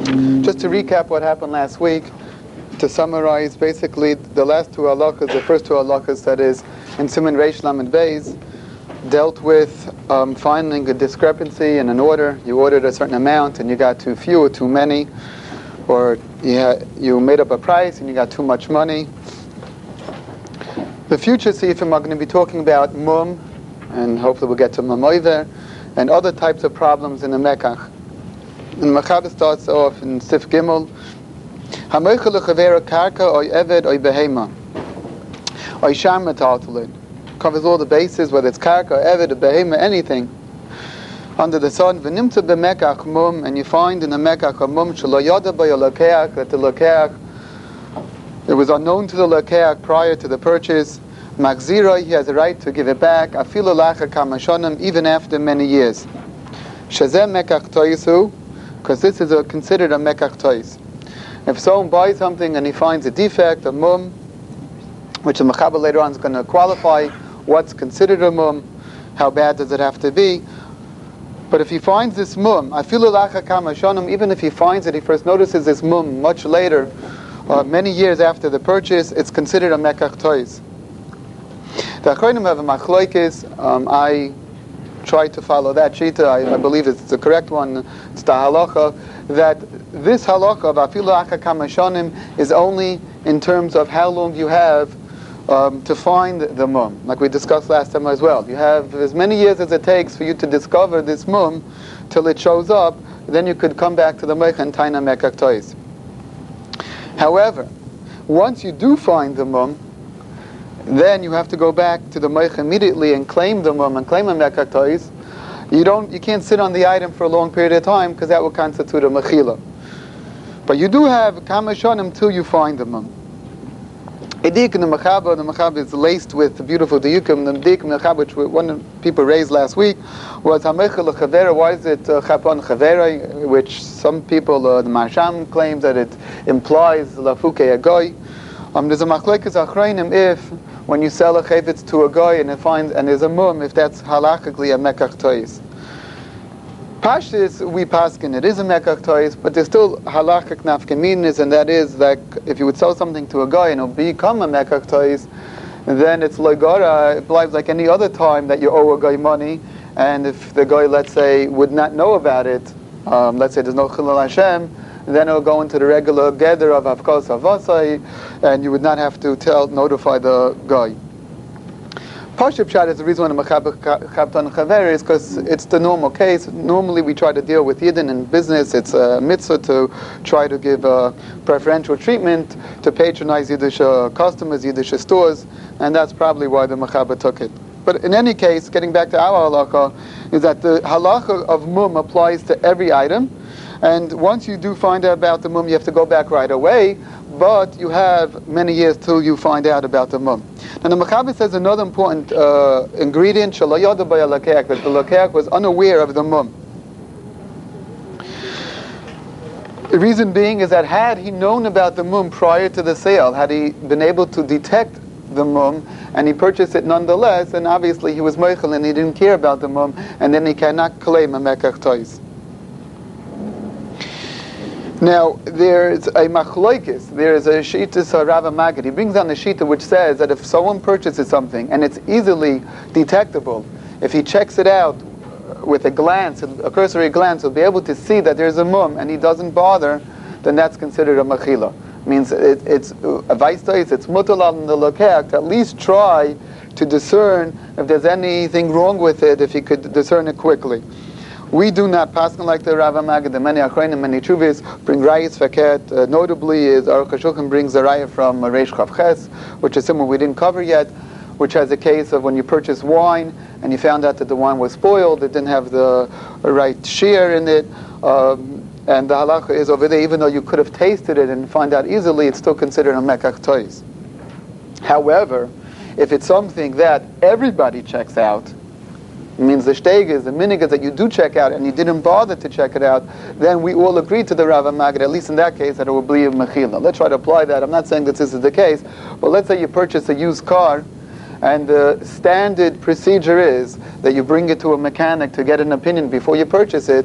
Just to recap what happened last week, to summarize, basically the last two halachas, the first two halachas, that is, in Siman Reish Lamed Beis, dealt with finding a discrepancy in an order. You ordered a certain amount and you got too few or too many, or you made up a price and you got too much money. The future Seifim are going to be talking about mum, and hopefully we'll get to mamoiver, and other types of problems in the Mekach. And Mechaber starts off in Sif Gimel, HaMoichel l'chavera karka oy eved oy behema oy sham metaltalin. Covers all the bases, whether it's karka or eved or behema, anything under the sun. V'nimtza b'mekach mum, and you find in the Mekach a mum shelo yada b'yo lokeach, that the lokeach, it was unknown to the lokeach prior to the purchase. Magziroi, he has a right to give it back. Afilu lacha kamashonim, even after many years. Shazem mekach toisu, because this is considered a mekach tois. If someone buys something and he finds a defect, a mum, which the Mechaber later on is going to qualify what's considered a mum, how bad does it have to be. But if he finds this mum, afilu lacha kamashonim, even if he finds it, he first notices this mum much later, many years after the purchase, it's considered a mekach tois. The Achronim have a machloikis. I try to follow that shita. I believe it's the correct one. It's the halacha that this halacha of afilu acha kamashonim is only in terms of how long you have to find the mum, like we discussed last time as well. You have as many years as it takes for you to discover this mum till it shows up. Then you could come back to the meicha and taina mekach tois. However, once you do find the mum, then you have to go back to the meicha immediately and claim the mum and claim a mekach tois. You can't sit on the item for a long period of time, because that will constitute a mechila. But you do have kamashonim till you find the mum. Edik in the Mechaber is laced with the beautiful diyukim. The Edik in the Mechaber, which one of the people raised last week, was Hameichel l'chavera. Why is it chapon chavera? Which some people, the Marsham claims that it implies lafuke agoy. There's a machlokes achronim if when you sell a chavetz to a guy and there's a mum, if that's halachically a mekach tois. Pashtis, we paskin, it is a mekach tois, but there's still halachic nafkaminis, and that is like if you would sell something to a guy and it'll become a mekach tois, then it's loigara, it lies like any other time that you owe a guy money, and if the guy, let's say, would not know about it, let's say there's no chilul Hashem, then it'll go into the regular gather of Avkos Avosai, and you would not have to notify the guy. Pashut Pshat is the reason why the Mechaber Chabtan Chaver is because it's the normal case. Normally we try to deal with Yidden in business. It's a mitzvah to try to give preferential treatment, to patronize Yiddish customers, Yiddish stores, and that's probably why the Mechaber took it. But in any case, getting back to our halacha, is that the halacha of mum applies to every item. And once you do find out about the mum, you have to go back right away, but you have many years till you find out about the mum. Now the Mechaber says another important ingredient, shelo yada b'yo lokeach, that the lokeach was unaware of the mum. The reason being is that had he known about the mum prior to the sale, had he been able to detect the mum, and he purchased it nonetheless, then obviously he was meichel and he didn't care about the mum, and then he cannot claim a mekach tois. Now, there's a machloikis, there's a shittas Rav Magid. He brings down the shita which says that if someone purchases something and it's easily detectable, if he checks it out with a glance, a cursory glance, he'll be able to see that there's a mum and he doesn't bother, then that's considered a mechila. Means it's a vaistais, it's mutalal in the lokeach to at least try to discern if there's anything wrong with it, if he could discern it quickly. We do not paskin like the Rav Magid. The many achronim, many chuvis bring rayas faket. Notably, is Aruch HaShulchan brings a raya from Reish Chav Ches, which is someone we didn't cover yet, which has a case of when you purchase wine and you found out that the wine was spoiled, it didn't have the right shear in it, and the halacha is over there, even though you could have tasted it and find out easily, it's still considered a mekach tois. However, if it's something that everybody checks out, it means the shteigas, the minigas that you do check out and you didn't bother to check it out, then we all agree to the Rav Magid, at least in that case, that it will be a mechila. Let's try to apply that. I'm not saying that this is the case, but let's say you purchase a used car and the standard procedure is that you bring it to a mechanic to get an opinion before you purchase it,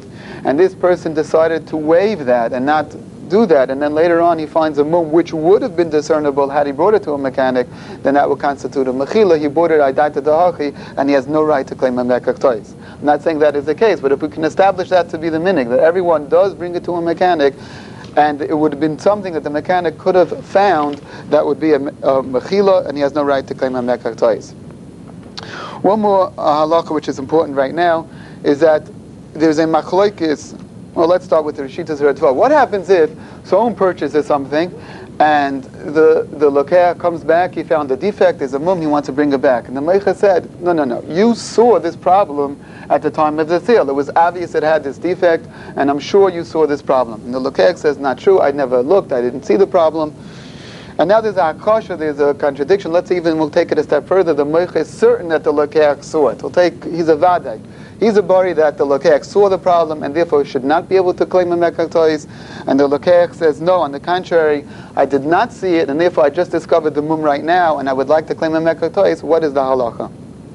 and this person decided to waive that and not do that, and then later on he finds a mum which would have been discernible had he brought it to a mechanic, then that would constitute a mechila. He brought it aidata dahachi, and he has no right to claim a mekach tois. I'm not saying that is the case, but if we can establish that to be the minig, that everyone does bring it to a mechanic, and it would have been something that the mechanic could have found, that would be a mechila, and he has no right to claim a mekach tois. One more halacha which is important right now is that there's a machloikis. Well, let's start with the Rishitas Ritva. What happens if someone purchases something and the lokeach comes back, he found a defect, there's a mum, he wants to bring it back. And the Meicha said, no, you saw this problem at the time of the sale. It was obvious it had this defect, and I'm sure you saw this problem. And the lokeach says, not true, I never looked, I didn't see the problem. And now there's a akasha, there's a contradiction. We'll take it a step further. The Meicha is certain that the lokeach saw it. He's a vadai. He's a bari that the lokeach saw the problem and therefore should not be able to claim a mekach tois. And the lokeach says, no, on the contrary, I did not see it, and therefore I just discovered the mum right now, and I would like to claim a mekach tois. What is the halacha?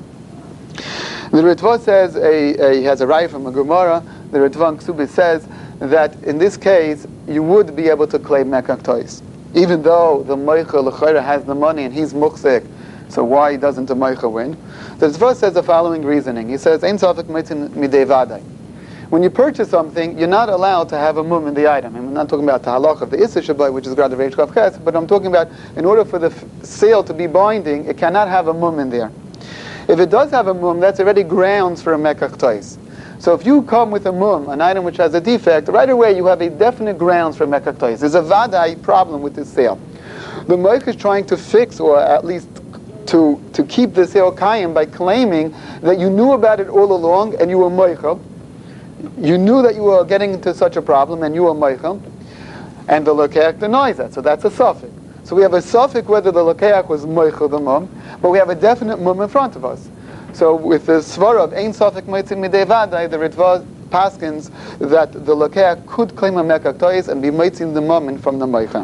The Ritva says, he has a raya from a Gemara. The Ritva in Ksubis says that in this case, you would be able to claim mekach tois. Even though the Meicha l'chayra has the money and he's muchzik, so why doesn't the Meicha win? The Ritva says the following reasoning. He says, Ein safek mitzin midei vadai. When you purchase something, you're not allowed to have a mum in the item. I'm not talking about the halach of the Issa Shabbat, which is grad of Reish Chav Ches, but I'm talking about in order for the sale to be binding, it cannot have a mum in there. If it does have a mum, that's already grounds for a mekach tois. So if you come with a mum, an item which has a defect, right away you have a definite grounds for mekach tois. There's a vadai problem with this sale. The Meicha is trying to fix, or at least to keep the sale kayim by claiming that you knew about it all along and you were Meicha. You knew that you were getting into such a problem and you were Meicha. And the lokeach denies that, so that's a suffix. So we have a suffix whether the lokeach was Meicha the mum, but we have a definite mum in front of us. So with the svara of Ein Safek Meitzim Midei Vadai, the Ritva paskins that the lokeach could claim a mekach tois and be meitzim the mum from the Meicha.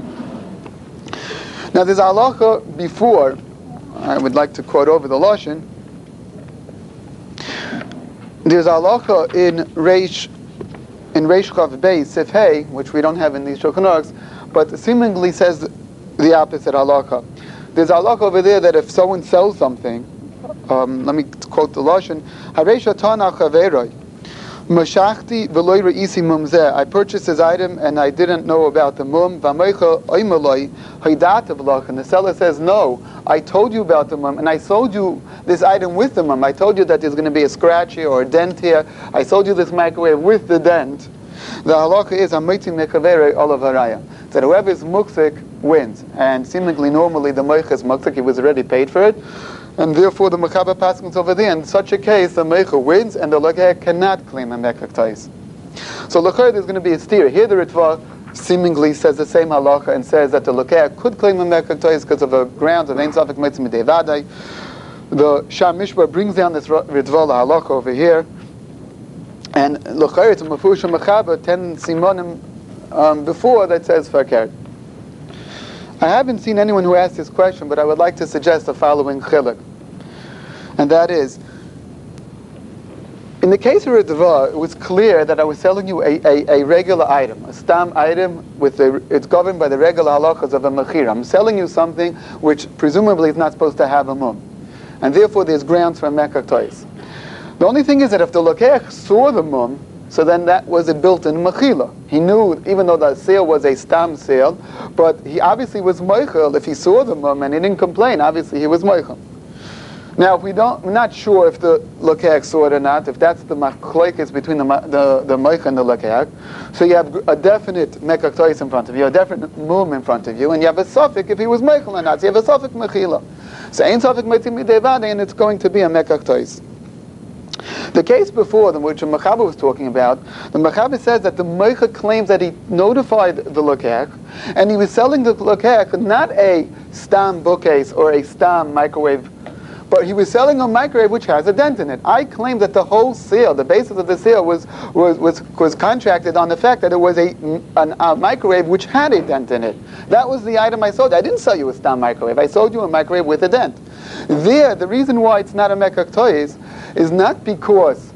Now there's a halacha before, I would like to quote over the Lashon. There's a halacha in Reish Chav Beis Sif Hey, which we don't have in these Shulchan Aruchs, but seemingly says the opposite halacha. There's a halacha over there that if someone sells something, let me quote the Lashon, Hareisha Tana Chaveroi, Mashachti v'loy re'isi mumzeh. I purchased his item and I didn't know about the mum. V'ameicha oimaloi haydata v'lach. And the seller says, no, I told you about the mum and I sold you this item with the mum. I told you that there's going to be a scratch here or a dent here. I sold you this microwave with the dent. The halacha is hameiti mekavere olav haraya. That whoever is muksik wins. And seemingly normally the meicha is muksik, he was already paid for it. And therefore the Mechaber paskins over there. In such a case, the Meicha wins, and the Lokeach cannot claim a mekach tois. So L'chayr, there's going to be a steer. Here the Ritva seemingly says the same halacha and says that the Lokeach could claim a mekach tois because of a grounds of Ein Safek Mitzvah Midei Vadai. The Sham Mishpah brings down this Ritva halacha over here. And L'chayr, it's a Mefurish Mechaber 10 simonim before that says Fakert. I haven't seen anyone who asked this question, but I would like to suggest the following chiluk. And that is, in the case of Ritva, it was clear that I was selling you a regular item, a stam item, it's governed by the regular halachas of a mechira. I'm selling you something which presumably is not supposed to have a mum. And therefore there's grounds for a mekach tois. The only thing is that if the lokeach saw the mum, so then that was a built-in mechila. He knew, even though the sale was a stam sale, but he obviously was meichel. If he saw the mum and he didn't complain, obviously he was meichel. Now, we're not sure if the lokeach saw it or not, if that's the machlokes between the meichel and the lokeach. So you have a definite mekach tois in front of you, a definite mum in front of you, and you have a suffix if he was meichel or not. So you have a suffix mechila. So ein suffix mitzim midei vadai, and it's going to be a mekach tois. The case before, which the Mechaber was talking about, the Mechaber says that the Meicha claims that he notified the Lokeach, and he was selling the Lokeach not a stam bookcase or a stam microwave, but he was selling a microwave which has a dent in it. I claim that the whole sale, the basis of the sale, was contracted on the fact that it was a microwave which had a dent in it. That was the item I sold you. I didn't sell you a stam microwave. I sold you a microwave with a dent. There, the reason why it's not a mekach tois is not because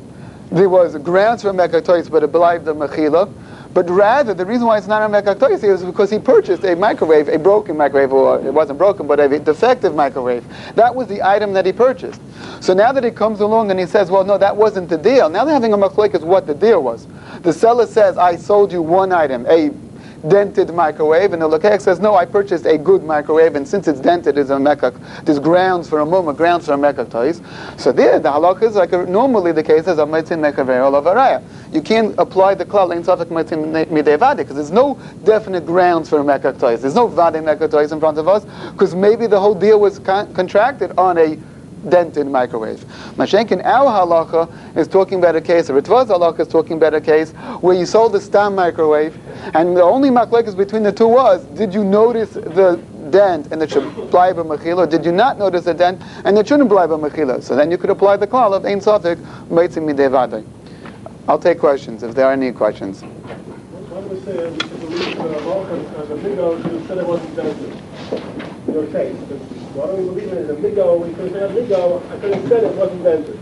there was grounds for a Mekach Tois, but it belied the Mechila. But rather, the reason why it's not a Mekach Tois is because he purchased a microwave, a broken microwave, or it wasn't broken, but a defective microwave. That was the item that he purchased. So now that he comes along and he says, well, no, that wasn't the deal. Now they're having a machlokes what the deal was. The seller says, I sold you one item, a dented microwave, and the Lekech says, no, I purchased a good microwave, and since it's dented, there's grounds for a mum, grounds for a Mekach Tois. So there, the halakha is like normally the case is a Meitzin Mekaver or Lavaraya. You can't apply the klal in Safek Meitzin Midei Vade, because there's no definite grounds for a Mekach Tois. There's no Vade Mekach Tois in front of us, because maybe the whole deal was contracted on a dented microwave. Mashenkin, our halacha is talking about a case, or Ritva's halacha is talking about a case where you sold a stam microwave, and the only machlekes between the two was, did you notice the dent and it should apply by mechila, or did you not notice the dent and it shouldn't apply by mechila? So then you could apply the klal of ein safek meitzim midei vade. I'll take questions if there are any questions. Why do we say we should believe Malchus as a migo who said it wasn't dented? In your case, why don't we believe it as a migo? We could have said migo. I could have said it wasn't dented.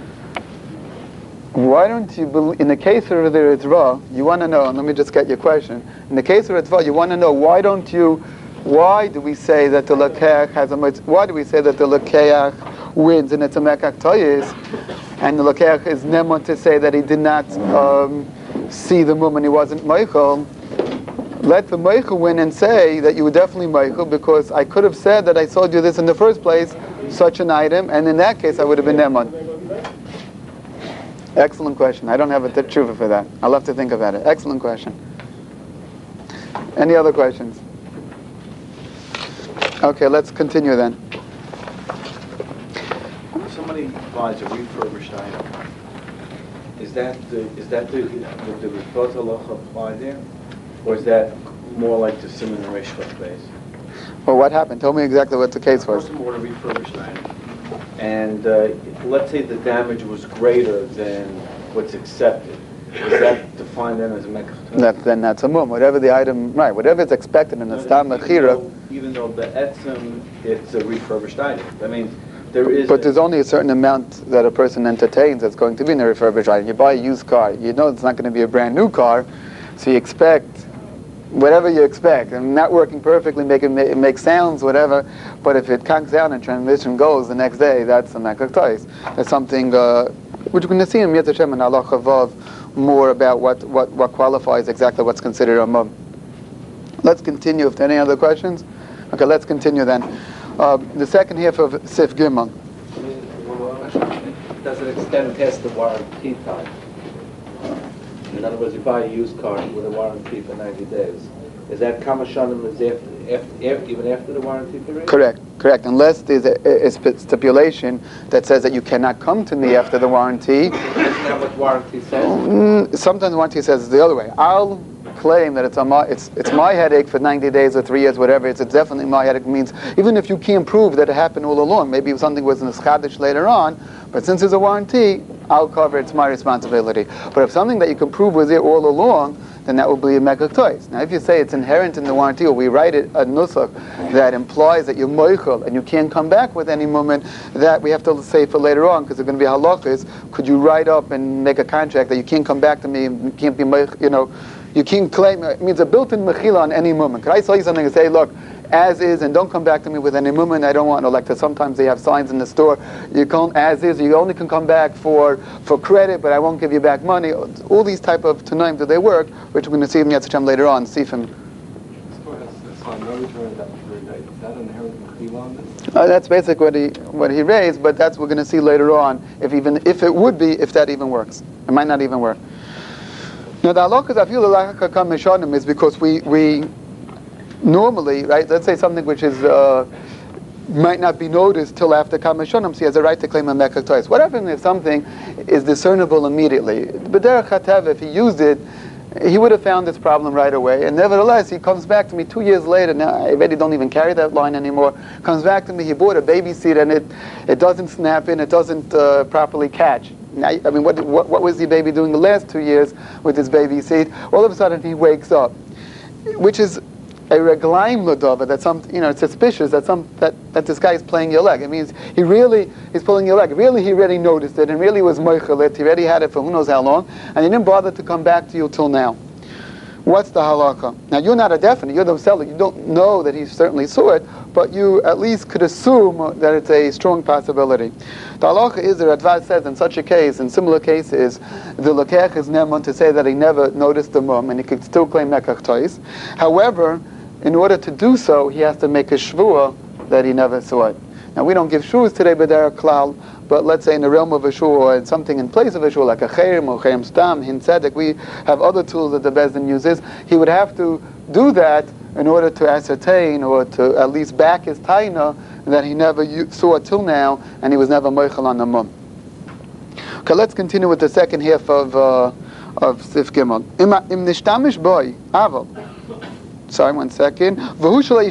Why don't you believe, in the case of the Ritva, you want to know, and let me just get your question. In the case of Ritva, you want to know, why do we say that the Lekech why do we say that the Lekech wins and it's a Mekach Tois, and the Lekech is Nemon to say that he did not see the mum and he wasn't Meichel? Let the Meichel win and say that you were definitely Meichel, because I could have said that I sold you this in the first place, such an item, and in that case I would have been Nemon. Excellent question. I don't have a tshuva for that. I'll have to think about it. Excellent question. Any other questions? Okay, let's continue then. If somebody buys a refurbished item, is that the Ritva halacha apply there, or is that more like the Siman and Reshach base? Well, what happened? Tell me exactly what the case was. A person bought a refurbished item, and let's say the damage was greater than what's accepted. Is that defined then as a Mekach Tois? Then that's a mum. Whatever the item, right? Whatever is expected in the stam mechira. Even though the etzem, it's a refurbished item. I mean, there is. But there's only a certain amount that a person entertains that's going to be in a refurbished item. You buy a used car, you know it's not going to be a brand new car, so you expect whatever you expect, and not working perfectly, make sounds, whatever. But if it conks out and transmission goes the next day, that's a Mekach Tois. That's something which we're going to see in Yetzer Hashem and Allah Chavav more about what qualifies exactly what's considered a mum. Let's continue. If there are any other questions, okay, let's continue then. The second half of Sif Gimel. Does it extend past the warranty time? In other words, you buy a used car with a warranty for 90 days. Is that Kamashanim even after the warranty period? Correct. Unless there's a stipulation that says that you cannot come to me after the warranty. Isn't that what warranty says? Sometimes the warranty says it's the other way. I'll claim that it's my headache for 90 days or 3 years, whatever. It's definitely my headache. Means even if you can't prove that it happened all along, maybe something was in the Skadish later on, but since there's a warranty, I'll cover it. It's my responsibility. But if something that you can prove was there all along, then that will be a Mekach Tois. Now, if you say it's inherent in the warranty, or we write it a nusach that implies that you're moichel and you can't come back with any moment, that we have to say for later on, because they're going to be halachas. Could you write up and make a contract that you can't come back to me and you can't be moichel, you can't claim, it means a built-in mechila on any moment. Could I tell you something and say, look, as is, and don't come back to me with any moment. I don't want, like sometimes they have signs in the store, you can't, as is, you only can come back for credit, but I won't give you back money. All these type of tanaim that they work, which we're going to see in Yetzer Hashem later on, Sifim. That's basically what he raised, but that's what we're going to see later on, if that even works. It might not even work. Now the halachas I feel the is because we normally, right, let's say something which is might not be noticed till after Kamashonim, so he has a right to claim a Mekach Tois. What happens if something is discernible immediately? But Derech Hatev, if he used it, he would have found this problem right away. And nevertheless, he comes back to me 2 years later. Now I already don't even carry that line anymore. Comes back to me. He bought a baby seat and it doesn't snap in. It doesn't properly catch. Now, I mean, what was the baby doing the last 2 years with his baby seat? All of a sudden, he wakes up, which is a reglaim ladova, that some, it's suspicious that this guy is playing your leg. It means he's pulling your leg. Really, he already noticed it, and really was moichelit. He already had it for who knows how long, and he didn't bother to come back to you till now. What's the halakha? Now, you're not a definite. You're the seller. You don't know that he certainly saw it, but you at least could assume that it's a strong possibility. The halakha is that Radvad says in such a case, in similar cases, the lekech is neman to say that he never noticed the mum, and he could still claim mekach tois. However, in order to do so, he has to make a shvuah that he never saw it. Now, we don't give shvuahs today, but they're a klal. But let's say in the realm of a shul or something in place of a shul, like a chayrim or chayrim stam, hin tzedek, we have other tools that the Bezdin uses. He would have to do that in order to ascertain or to at least back his taina that he never saw it till now and he was never moichel on the mum. Okay, let's continue with the second half of Sif Gimel. Im nishtamish boy, aval. Sorry, 1 second. Provided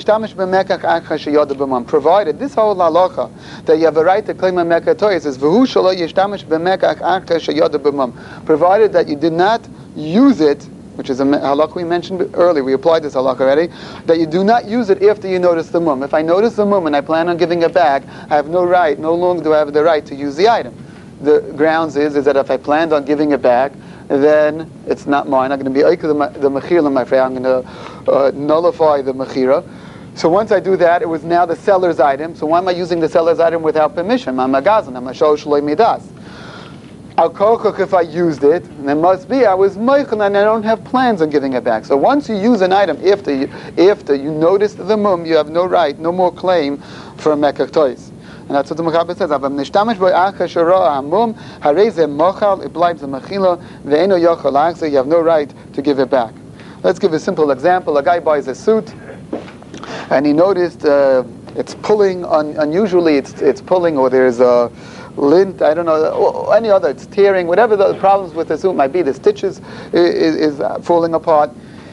this whole halacha that you have a right to claim a mekach tois is provided that you did not use it, which is a halakha we mentioned earlier. We applied this halakha already. That you do not use it after you notice the mum. If I notice the mum and I plan on giving it back, I have no longer do I have the right to use the item. The grounds is that if I planned on giving it back, then it's not mine. I'm going to be the mechira, my friend. I'm going to nullify the mechira. So once I do that, it was now the seller's item. So why am I using the seller's item without permission? I'm a gazan. I'm a shol shloi midas. Al kochach, if I used it, and it must be I was meichel and I don't have plans on giving it back. So once you use an item after you notice the mum, you have no right, no more claim for a mekach tois. And that's what the Mechaber says. Avam nishtamish boy acha shara amum hareze mochal it bleibt the mechila ve'eno yochal achze. You have no right to give it back. Let's give a simple example. A guy buys a suit, and he noticed it's pulling. Unusually, it's pulling, or there's a lint. I don't know, or any other. It's tearing. Whatever the problems with the suit might be, the stitches is falling apart.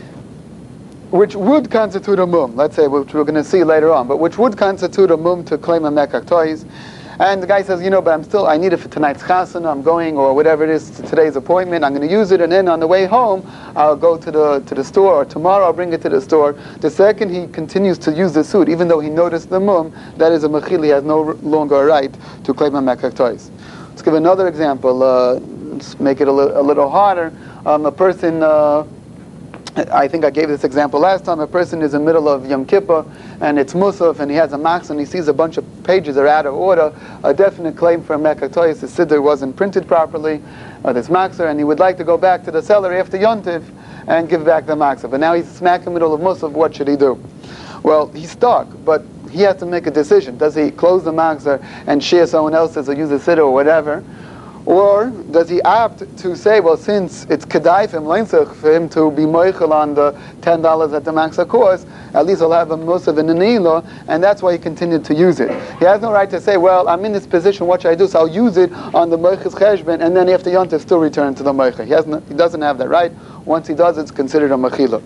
Which would constitute a mum, let's say, which we're going to see later on, but which would constitute a mum to claim a mekach tois. And the guy says, but I need it for tonight's chasana, I'm going, or whatever it is, to today's appointment, I'm going to use it, and then on the way home, I'll go to the store, or tomorrow I'll bring it to the store. The second he continues to use the suit, even though he noticed the mum, that is a mechil, he has no longer a right to claim a mekach tois. Let's give another example, let's make it a little harder. A person... I think I gave this example last time. A person is in the middle of Yom Kippur and it's Musaf and he has a max and he sees a bunch of pages are out of order, a definite claim for a mekach tois. The siddur wasn't printed properly, or this maxer, and he would like to go back to the seller after Yontif and give back the maxer. But now he's smack in the middle of Musaf. What should he do? Well, he's stuck, but he has to make a decision. Does he close the maxer and share someone else's or use a siddur or whatever? Or does he opt to say, well, since it's kedai for him to be moichel on the $10 that the maxer costs, at least he'll have a musaf in the nilo, and that's why he continued to use it. He has no right to say, well, I'm in this position, what should I do? So I'll use it on the moich's cheshbon, and then after Yontif still return to the moich. He doesn't have that right. Once he does, it's considered a mechila.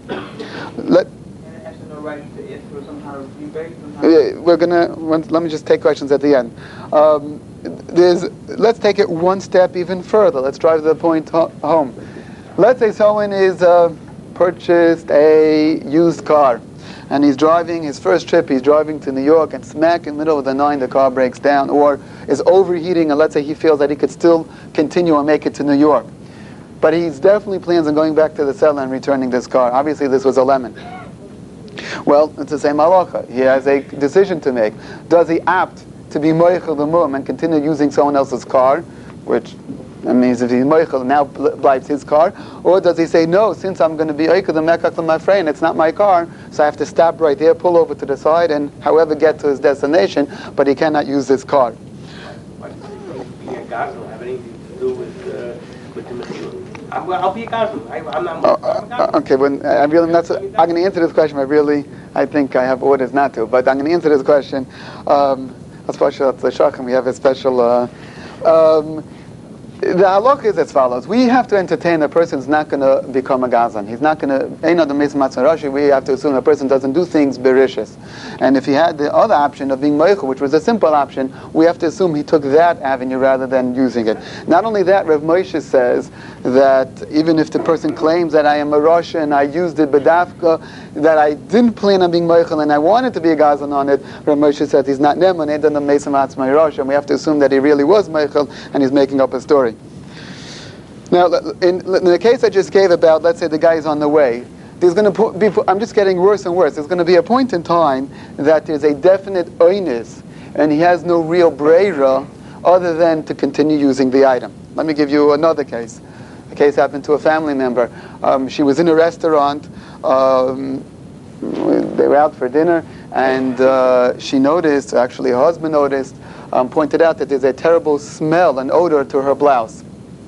Has no right to ask for some kind of rebate? Let me just take questions at the end. Let's take it one step even further. Let's drive the point home. Let's say someone is purchased a used car, and he's driving his first trip. He's driving to New York, and smack in the middle of the night, the car breaks down, or is overheating, and let's say he feels that he could still continue and make it to New York, but he's definitely plans on going back to the seller and returning this car. Obviously, this was a lemon. Well, it's the same halacha. He has a decision to make. Does he opt to be moichel the mum and continue using someone else's car, which means if he's moichel, now blibes his car, or does he say, no, since I'm going to be oikel the mekach of my friend, it's not my car, so I have to stop right there, pull over to the side, and however get to his destination, but he cannot use this car. Being a gas will have anything to do with the mechila. I'll be a gazlan. I'm not. Okay, I'm going to answer this question. I think I have orders not to, but I'm going to answer this question. We have a special. The halakha is as follows. We have to entertain a person who's not going to become a gazlan. He's not going to, we have to assume a person doesn't do things berishis. And if he had the other option of being meichel, which was a simple option, we have to assume he took that avenue rather than using it. Not only that, Rav Moshe says that even if the person claims that I am a Rosh and I used it bedafka, that I didn't plan on being meichel and I wanted to be a gazlan on it, Rav Moshe says he's not neman, and we have to assume that he really was meichel and he's making up a story. Now, in the case I just gave about, let's say the guy is on the way, there's going to be, I'm just getting worse and worse. There's going to be a point in time that there's a definite oinus, and he has no real breira other than to continue using the item. Let me give you another case. A case happened to a family member. She was in a restaurant. They were out for dinner, and she noticed, actually her husband noticed, pointed out that there's a terrible smell, an odor to her blouse.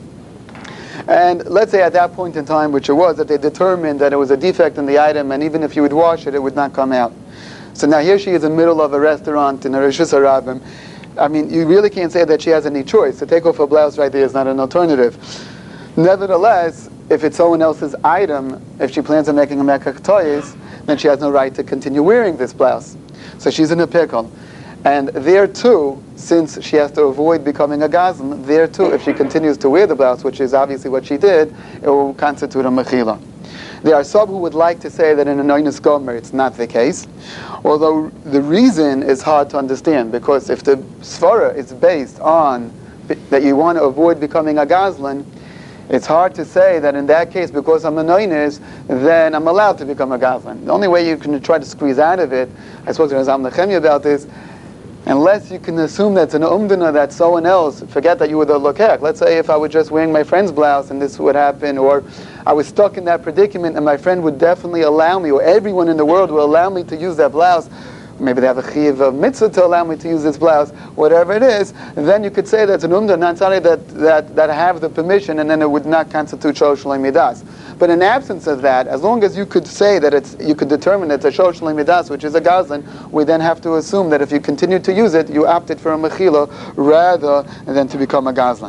And let's say at that point in time, which it was, that they determined that it was a defect in the item, and even if you would wash it, it would not come out. So now here she is in the middle of a restaurant in a Rishus Harabim. I mean, you really can't say that she has any choice. To take off her blouse right there is not an alternative. Nevertheless, if it's someone else's item, if she plans on making a mekach toyes, then she has no right to continue wearing this blouse. So she's in a pickle. And there too, since she has to avoid becoming a gazlan, there too, if she continues to wear the blouse, which is obviously what she did, it will constitute a mechila. There are some who would like to say that in an oinus gomer it's not the case, although the reason is hard to understand, because if the svara is based on that you want to avoid becoming a gazlan, it's hard to say that in that case, because I'm an oinus, then I'm allowed to become a gazlan. The only way you can try to squeeze out of it, I spoke to Razam Nechemia about this, unless you can assume that's an umdana that someone else, forget that you were the lokech. Let's say if I were just wearing my friend's blouse and this would happen, or I was stuck in that predicament and my friend would definitely allow me, or everyone in the world will allow me to use that blouse, maybe they have a chiyuv of mitzvah to allow me to use this blouse, whatever it is, then you could say that's an umdana, not something that have the permission, and then it would not constitute shol shalei midas. But in absence of that, as long as you could say that you could determine it's a shol shalei midas, which is a gazlan, we then have to assume that if you continue to use it, you opted for a mechila rather than to become a gazlan.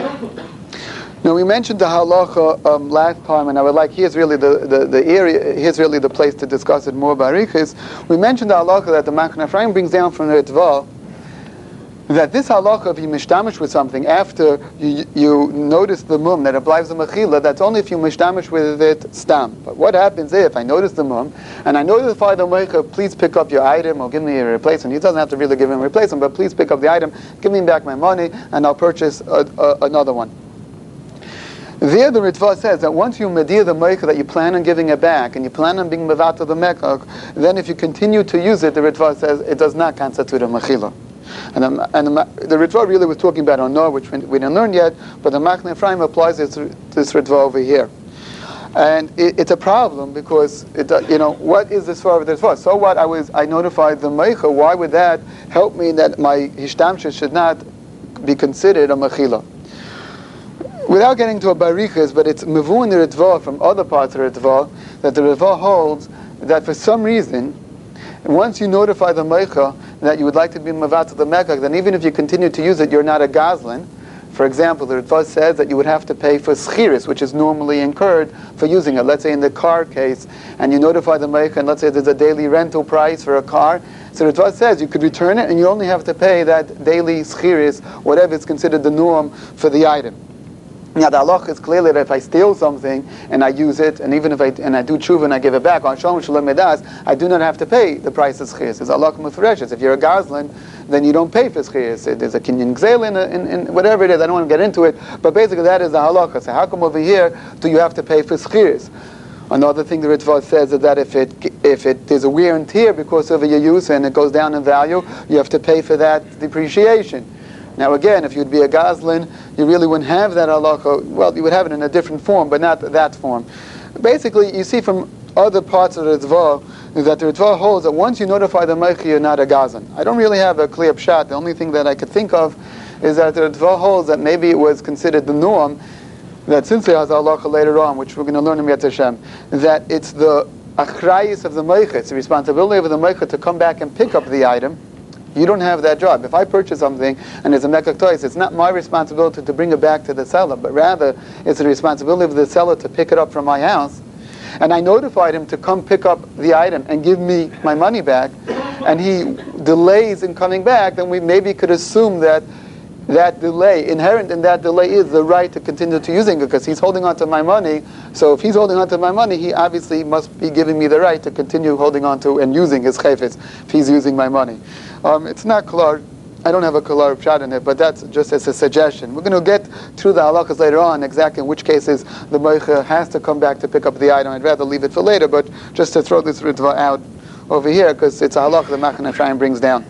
Now we mentioned the halacha last time, and I would like, here's really the area, here's really the place to discuss it more barichis. We mentioned the halacha that the Machne Ephraim brings down from the Ritva, that this halacha, if you mishtamish with something after you notice the mum, that applies the mechila, that's only if you mishtamish with it stam. But what happens if I notice the mum, and I notify the meicha, please pick up your item, or give me a replacement. He doesn't have to really give him a replacement, but please pick up the item, give me back my money, and I'll purchase another one. There the Ritva says that once you medir the meicha that you plan on giving it back, and you plan on being mevata the mekach, then if you continue to use it, the Ritva says it does not constitute a mechila. And the Ritva really was talking about Onor, which we didn't learn yet, but the Machne Ephraim applies this Ritva over here. And it's a problem because, what is this for the Ritva? So what, I notified the meicha, why would that help me that my hishtamsha should not be considered a mechila? Without getting to a barichas, but it's mevu in the Ritva from other parts of the Ritva, that the Ritva holds that for some reason, once you notify the meicha that you would like to be mevat the mekach, then even if you continue to use it, you're not a gazlan. For example, the Ritva says that you would have to pay for schiris, which is normally incurred for using it. Let's say in the car case, and you notify the meicha, and let's say there's a daily rental price for a car. So the Ritva says you could return it, and you only have to pay that daily schiris, whatever is considered the norm for the item. Now the halach is clearly that if I steal something and I use it, and even if I do tshuva and I give it back on shom shalom medas, I do not have to pay the price of schiris. It's halach mufreshes. If you're a gazlan, then you don't pay for schiris. There's a kinyan gzeil in whatever it is. I don't want to get into it, but basically that is the halach. So how come over here do you have to pay for schiris? Another thing the Ritva says is that if there's a wear and tear because of your use and it goes down in value, you have to pay for that depreciation. Now again, if you'd be a gazlan, you really wouldn't have that halacha. Well, you would have it in a different form, but not that form. Basically, you see from other parts of the Ritva that the Ritva holds that once you notify the meicha, you're not a gazlan. I don't really have a clear pshat. The only thing that I could think of is that the Ritva holds that maybe it was considered the norm, that since there has a halacha later on, which we're going to learn in Yad Hashem, that it's the achrayis of the meicha, it's the responsibility of the meicha to come back and pick up the item, You don't have that job. If I purchase something and there's a mekach tois, it's not my responsibility to bring it back to the seller, but rather it's the responsibility of the seller to pick it up from my house. And I notified him to come pick up the item and give me my money back, and he delays in coming back, then we maybe could assume that that delay, inherent in that delay, is the right to continue to using it, because he's holding on to my money. So if he's holding on to my money, he obviously must be giving me the right to continue holding on to and using his chayfetz if he's using my money. It's not klar. I don't have a klar shot in it, but that's just as a suggestion. We're going to get through the halachas later on, exactly in which cases the moicha has to come back to pick up the item. I'd rather leave it for later, but just to throw this ritva out over here, because it's a halach the Machane Ephraim brings down.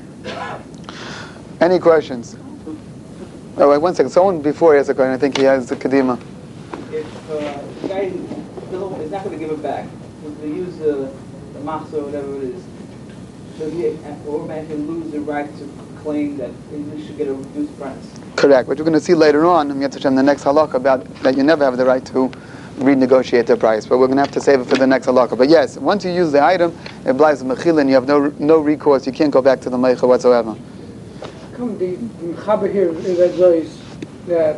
Any questions? Oh, wait, 1 second. Someone before he has a question. I think he has the kadima. If the guy is not going to give it back, if they use the machzor or whatever it is, does he automatically lose the right to claim that he should get a reduced price? Correct. What you're going to see later on in the next halakha about that you never have the right to renegotiate the price, but we're going to have to save it for the next halakha. But yes, once you use the item, it blights the mechila and you have no recourse. You can't go back to the meicha whatsoever. Come the Mechaber here in that place that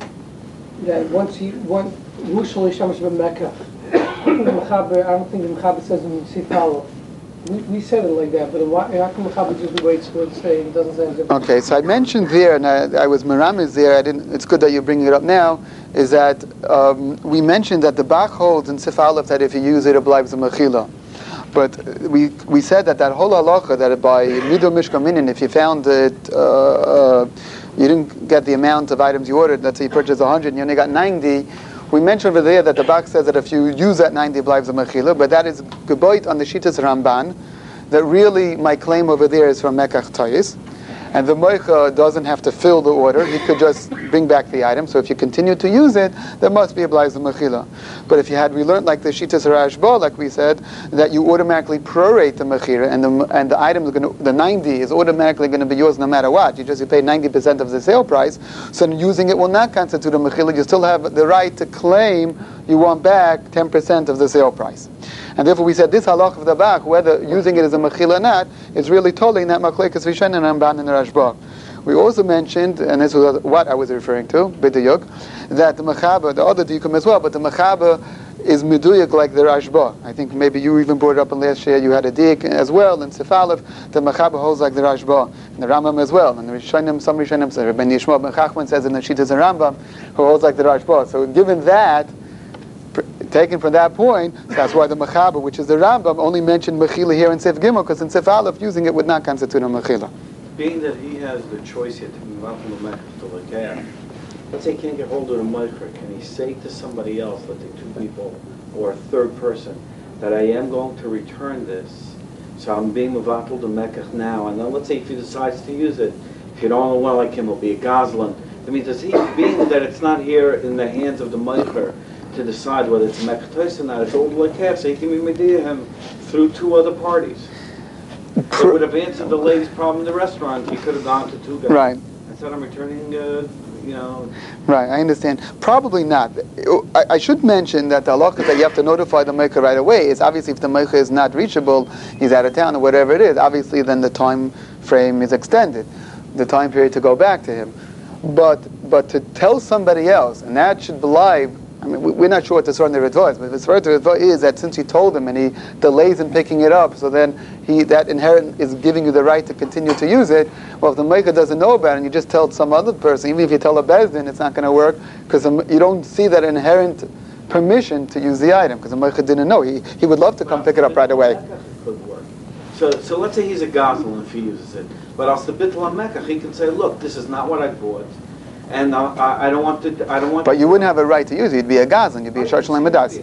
once Mushal Shamash Mecca, Mechaber, I don't think the Mechaber says in Sifalo. We said it like that, but how come Mechaber just waits for it to say it doesn't say anything? Okay, so I mentioned there, and I was Meramis there. It's good that you're bringing it up now. Is that we mentioned that the Bach holds in Sif Aleph that if you use it, it blights the mechila. But we said that whole halacha, that by mido mishka minin, if you found that you didn't get the amount of items you ordered, let's say you purchased 100 and you only got 90, we mentioned over there that the Bach says that if you use that 90, it blives a mechila, but that is geboit on the Shitas Ramban, that really my claim over there is from Mekach Toyis. And the moicha doesn't have to fill the order; he could just bring back the item. So if you continue to use it, there must be a blaiz mechila. But if we learned like the shitas rashba, like we said, that you automatically prorate the mechira, and the item is the 90 is automatically going to be yours no matter what. You pay 90% of the sale price. So using it will not constitute a mechila. You still have the right to claim you want back 10% of the sale price. And therefore we said this halach of the Bach, whether using it as a mechila or not, is really totally not machlekes Rishonim and Ramban and Rashba. We also mentioned, and this was what I was referring to, b'diyuk, that the mechaber, the other diukum as well, but the mechaber is meduyuk like the Rashba. I think maybe you even brought it up in last year. You had a diuk as well in Sif Aleph. The mechaber holds like the Rashba, and the Rambam as well. And the Rishonim, some Rishonim say, Rabbi Yishmael ben Chachman says in the Shitas and Rambam, who holds like the Rashba. So given that, taken from that point, that's why the Mechaber, which is the Rambam, only mentioned Mechila here in Sif Gimel, because in Sif Aleph, using it would not constitute a Mechila. Being that he has the choice here to move on from the Mecca to Lakea, let's say he can't get hold of the Mecca, can he say to somebody else, let's say two people, or a third person, that I am going to return this, so I'm being Mavatul the Mecca now, and then let's say if he decides to use it, if you don't know well like him, it'll be a Goslin. I mean, does he, being that it's not here in the hands of the Mecca, to decide whether it's a mekatois or not, it's all like half, so he can be media him through two other parties. It would have answered the lady's problem in the restaurant. He could have gone to two guys. Right. Instead I'm returning, Right, I understand. Probably not. I should mention that the halacha that you have to notify the maker right away is obviously if the maker is not reachable, he's out of town or whatever it is, obviously then the time frame is extended, the time period to go back to him. But to tell somebody else, and that should belie, I mean, we're not sure what the Svar in the Ritva is, but the Svar in the Ritva is that since he told him and he delays in picking it up, so then that inherent is giving you the right to continue to use it. Well, if the maker doesn't know about it and you just tell some other person, even if you tell a bezdin, it's not going to work, because you don't see that inherent permission to use the item, because the maker didn't know. He would love to come pick it up right away. Could work. So let's say he's a Goslin if he uses it, but al Sabitla Mecca, he can say, look, this is not what I bought. And I don't want to. But you wouldn't have a right to use it. You'd be a Goslin. You'd be a Sharchalim Madas.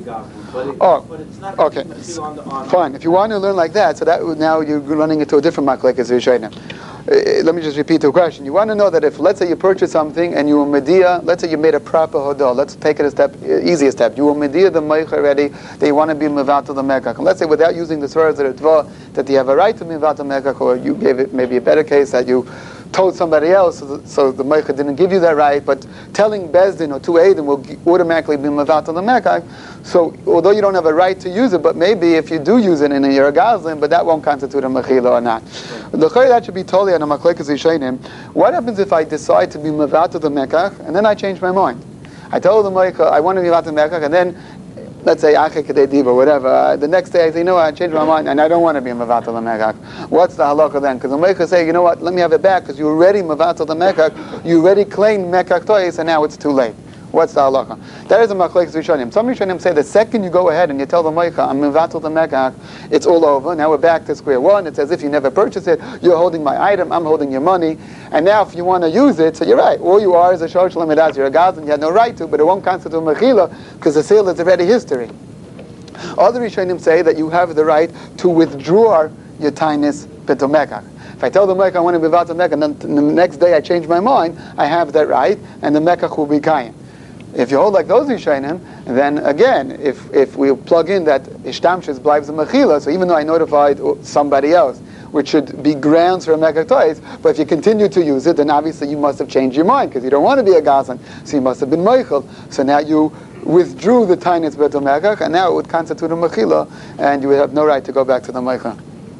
But it's not. Okay. Fine. If you want to learn like that, so that now you're running into a different maklek as Rishonim. Let me just repeat the question. You want to know that if, let's say, you purchase something and you were media, let's say you made a proper hodol. Let's take it a step, easier step. You were media the meich already. That you want to be mevat to the mekach. Let's say without using the swear that you have a right to mevat to mekach, or you gave it maybe a better case that you told somebody else, so the Meicha didn't give you that right, but telling Bezdin or two Eidim will automatically be Mevatel the Mekach. So although you don't have a right to use it, but maybe if you do use it in a you're a Gazlan, but that won't constitute a Mechila or not. That should be totally on a Machlekes Rishonim. What happens if I decide to be Mevatel the Mekach, and then I change my mind? I told the Meicha, I want to be Mevatel the Mekach, and then let's say Ache Kedei Diva, whatever. The next day I say, I changed my mind and I don't want to be Mevatel the Mekach. What's the halakha then? Because the Meicha say, you know what, let me have it back because you already Mevatel the Mekach, you already claimed Mekach Tois, and now it's too late. What's the halakha? That is a Machlekes Rishonim. Some Rishonim say the second you go ahead and you tell the Meicha, I'm Mevatel the Mekach, it's all over. Now we're back to square one. It's as if you never purchased it. You're holding my item, I'm holding your money. And now if you want to use it, so you're right. All you are is a Shosh Lamidas. You're a Gazlan, you had no right to, but it won't constitute Mechila because the sale is already history. Other Rishonim say that you have the right to withdraw your tainis betomekach. If I tell the Mekach I want to be Mevatel Mekach, and then the next day I change my mind, I have that right, and the Mekach will be Kayim. If you hold like those Rishonim, then again, if we plug in that Ishtamshis bleibt a Mechila, so even though I notified somebody else, which should be grounds for a Mekach Tois, but if you continue to use it, then obviously you must have changed your mind, because you don't want to be a Gazlan, so you must have been Meichel. So now you withdrew the Tainus Betel Mekach, and now it would constitute a Mechila, and you would have no right to go back to the Meichel.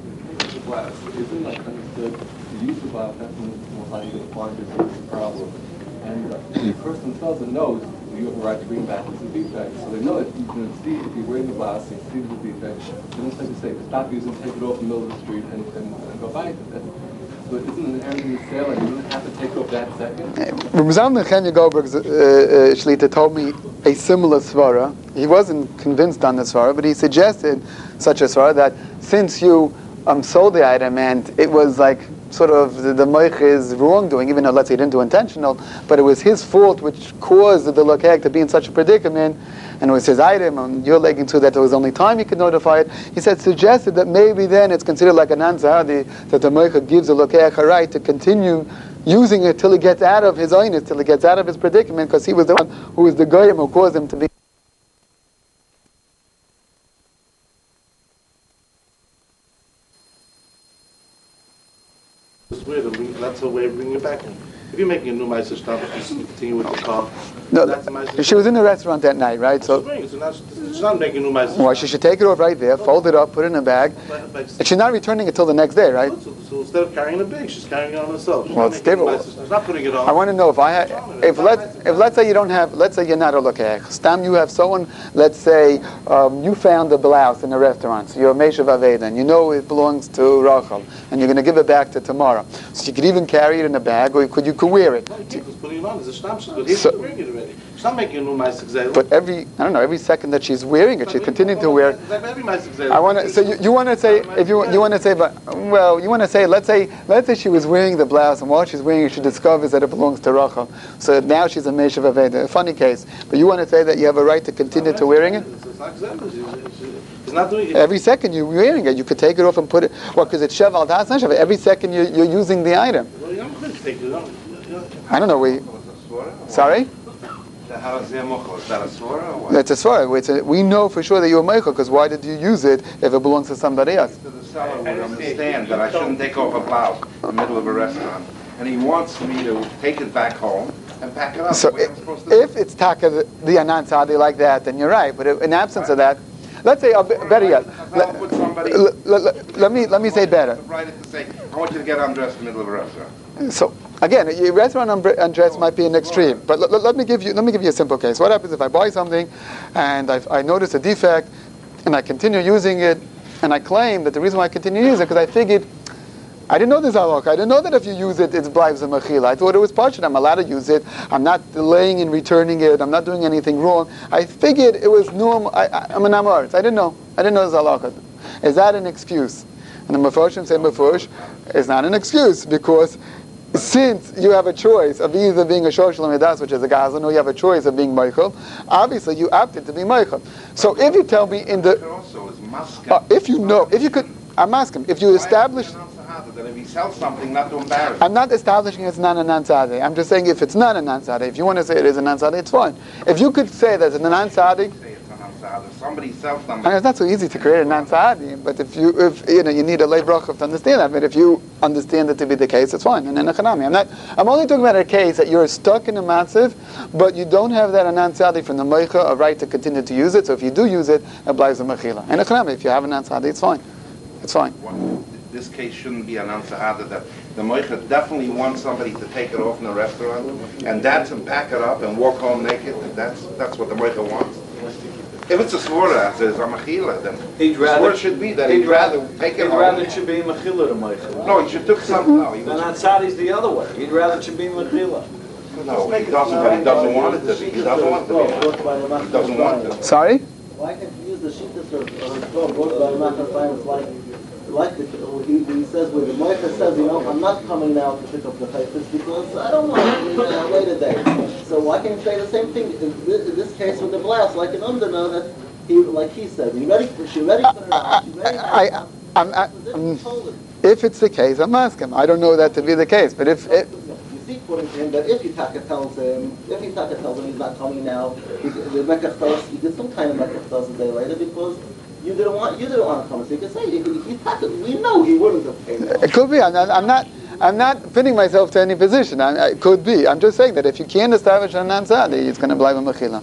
Isn't like understood the use of that's how you define this is a problem. And the person doesn't know you have a right to bring back as a defect. So they know that you can see if you're wearing the glass and see the defect, they don't have to say stop using, take it off in the middle of the street and go buy it. So it isn't inherent in the sale, and you don't have to take off that second. Ramzan Nechemya Goldberg's Shlita told me a similar svara. He wasn't convinced on the svara, but he suggested such a svara that since you sold the item and it was like sort of the Moich is wrongdoing, even though let's say he didn't do intentional, but it was his fault which caused the Lokek to be in such a predicament, and it was his item, and you're legging to that there was only time you could notify it. He suggested that maybe then it's considered like an Anzahadi, that the Moich gives the Lokek a right to continue using it till he gets out of his oinus, till he gets out of his predicament, because he was the one who was the goyim who caused him to be. That's a way of bringing it back in. If you're making a new Meiser stuff, just continue with the car. No, that's she was in the restaurant that night, right? So she's not making a new Meiser. Well, she should take it off right there, fold it up, put it in a bag, and she's not returning it till the next day, right? So instead of carrying a bag, she's carrying it on herself. She's Well, not it's making different. She's not putting it on. I want to know if let's say you don't have, let's say you're not a lokech. Stam, you have someone. Let's say you found a blouse in a restaurant. So you're a Meshav Aveda, and you know it belongs to Rachel, and you're going to give it back to tomorrow. So you could even carry it in a bag, or you could wear it. No, he was putting it on. It's a stam. She's wearing it already. She's not making a new Meiser. But every second that she's wearing it, she's continuing to wear it. Every Meiser. I want to. So you want to say if you want to say, but well, you want to say let's say she was wearing the blouse, and while she's wearing it, she discovers that it belongs to Rachel. So now she's a Meshav Aveda. A funny case, but you want to say that you have a right to continue to wearing it. She's not doing it. Every second you're wearing it, you could take it off and put it. Well, because it's Sheval Das Neshav. Every second you're using the item. Well, I'm going to take it off. I don't know. Sorry. How is that a svara or what? That's a svara. We know for sure that you're Meichel, because why did you use it if it belongs to somebody else? So the seller would understand that I shouldn't take off a blouse in the middle of a restaurant, and he wants me to take it back home and pack it up. So the way I'm supposed to if it's taka the Anan Tzadi like that, then you're right. But in absence of that, let's say better yet. Let me say better. Right to say, I want you to get undressed in the middle of a restaurant. So again, your restaurant undress might be an extreme, but let me give you a simple case. What happens if I buy something and I notice a defect and I continue using it, and I claim that the reason why I continue using it because I figured I didn't know this halakha. I didn't know that if you use it, it's blives a mechila. I thought it was partial. I'm allowed to use it. I'm not delaying in returning it. I'm not doing anything wrong. I figured it was normal. I'm an amaretz. I didn't know this halakha. Is that an excuse? And the Mefarshim say Mefarsh is not an excuse, because since you have a choice of either being a Shosh Lamidas, which is a Gazlan, or you have a choice of being Meichel, obviously you opted to be Meichel. So if you tell me in the... if you could... I'm asking, if you establish... That if he sells something, not to embarrass. I'm not establishing it's not a non-tzaddik. I'm just saying if it's not a non-tzaddik, if you want to say it is a non-tzaddik, it's fine. If you could say that it's a non-tzaddik... non-sa'ad. If somebody sells them, I mean, it's not so easy to create a non-sa'adi, but if you need a lay bracha to understand that. But if you understand it to be the case, it's fine. And then I'm only talking about a case that you're stuck in a matziv, but you don't have that a non-sa'adi from the meicha, a right to continue to use it. So if you do use it, it applies a mechila. And if you have a non-sa'adi, it's fine. It's fine. this case shouldn't be an ansa'ada that the moicha definitely wants somebody to take it off in the restaurant and dance and pack it up and walk home naked. That's what the moicha wants. If it's a svora, as is a mechila, then the svora should be that he'd rather take it home. He'd rather it should be mechila to meicha. No, he should took something. No, and Ansari's the other way. He'd rather it should be mechila. No, he doesn't, but he doesn't want it to be. He doesn't want it to be. He doesn't want it. Sorry? Why can't you use the sheetas of both by Machan like he says, where the Moicha says, I'm not coming now to pick up the chayfetz because I don't want to wait a day. So why can't you say the same thing in this case with the blast, like in Umdana, that he said, she ready for her out, she's ready if it's the case, I'm asking. I don't know that to be the case, but if you see, according to him, that if Yitaka tells him he's not coming now, the Mekach tells he did some kind of Mekach tells a day later because you didn't want to come. So you can say we know he wouldn't have paid. It could be. I'm not fitting myself to any position. It could be. I'm just saying that if you can't establish an ansadi, it's going to be a mechila.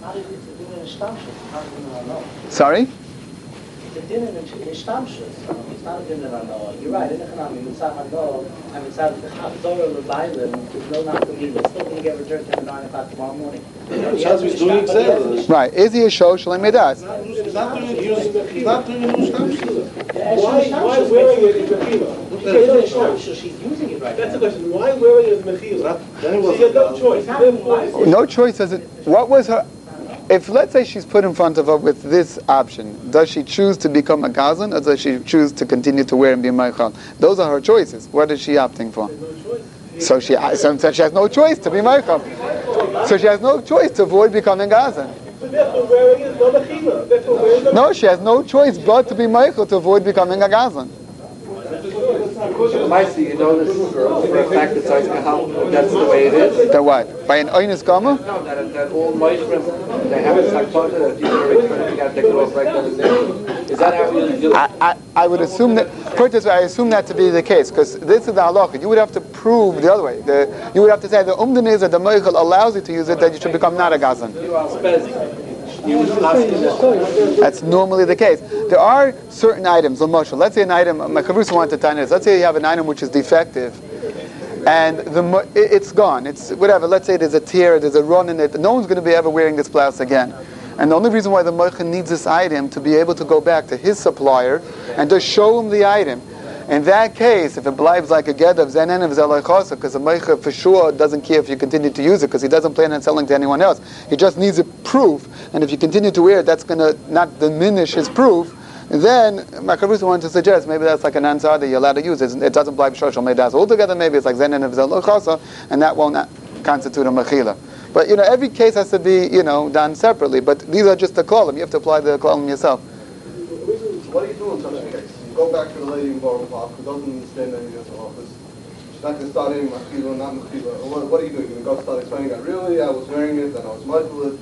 Sorry? It's not a dinner on all. You're right, in economy, Mitzvah Hadol, and Mitzvah Hadol, the Bible, there's no not to be, it's still going to get returned at 9 o'clock tomorrow morning. Right, is he a social midas? He's not doing it Why wearing it is mechila? She's using it right That's the now. question. Why wearing it is mechila? She had no choice. No choice. What was her? If, let's say, she's put in front of her with this option, does she choose to become a gazan, or does she choose to continue to wear and be meichal? Those are her choices. What is she opting for? So she has no choice to be meichal. So she has no choice to avoid becoming gazan. So therefore wearing it is no mechila. No, she has no choice but to be meichal to avoid becoming a gazan. Maisi, you know this for a fact that that's the way it is. That what? By an oinus gama? No, that all moishrim, they have a sakpota that you got to take it off right then and there. Is that how you do it? I would assume that, put it this way, I assume that to be the case, because this is the halacha. You would have to prove the other way. You would have to say the umdan is that the meichel allows you to use it, that you should become not a gazan. That's normally the case. There are certain items, let's say an item, my chavrusa wanted to tell you this, let's say you have an item which is defective, and it's gone, it's whatever, let's say there's a tear, there's a run in it, no one's going to be ever wearing this blouse again. And the only reason why the moicha needs this item to be able to go back to his supplier and to show him the item. In that case, if it blives like a ged of zenen of zelachasa, because the moicha for sure doesn't care if you continue to use it, because he doesn't plan on selling to anyone else. He just needs a proof, and if you continue to wear it, that's going to not diminish his proof. Then Makarusa wanted to suggest maybe that's like an ansar that you're allowed to use. It doesn't blive shoshal medas altogether. Maybe it's like zenen of zelachasa, and that won't constitute a mechila. But every case has to be done separately. But these are just the kolam. You have to apply the kolam yourself. What do you do in such a case? You go back to the lady in Borough Park who doesn't stand in your office. She's not going to start in machila, not machila. What do you do? You're going to go start explaining that really I was wearing it and I was mindful it.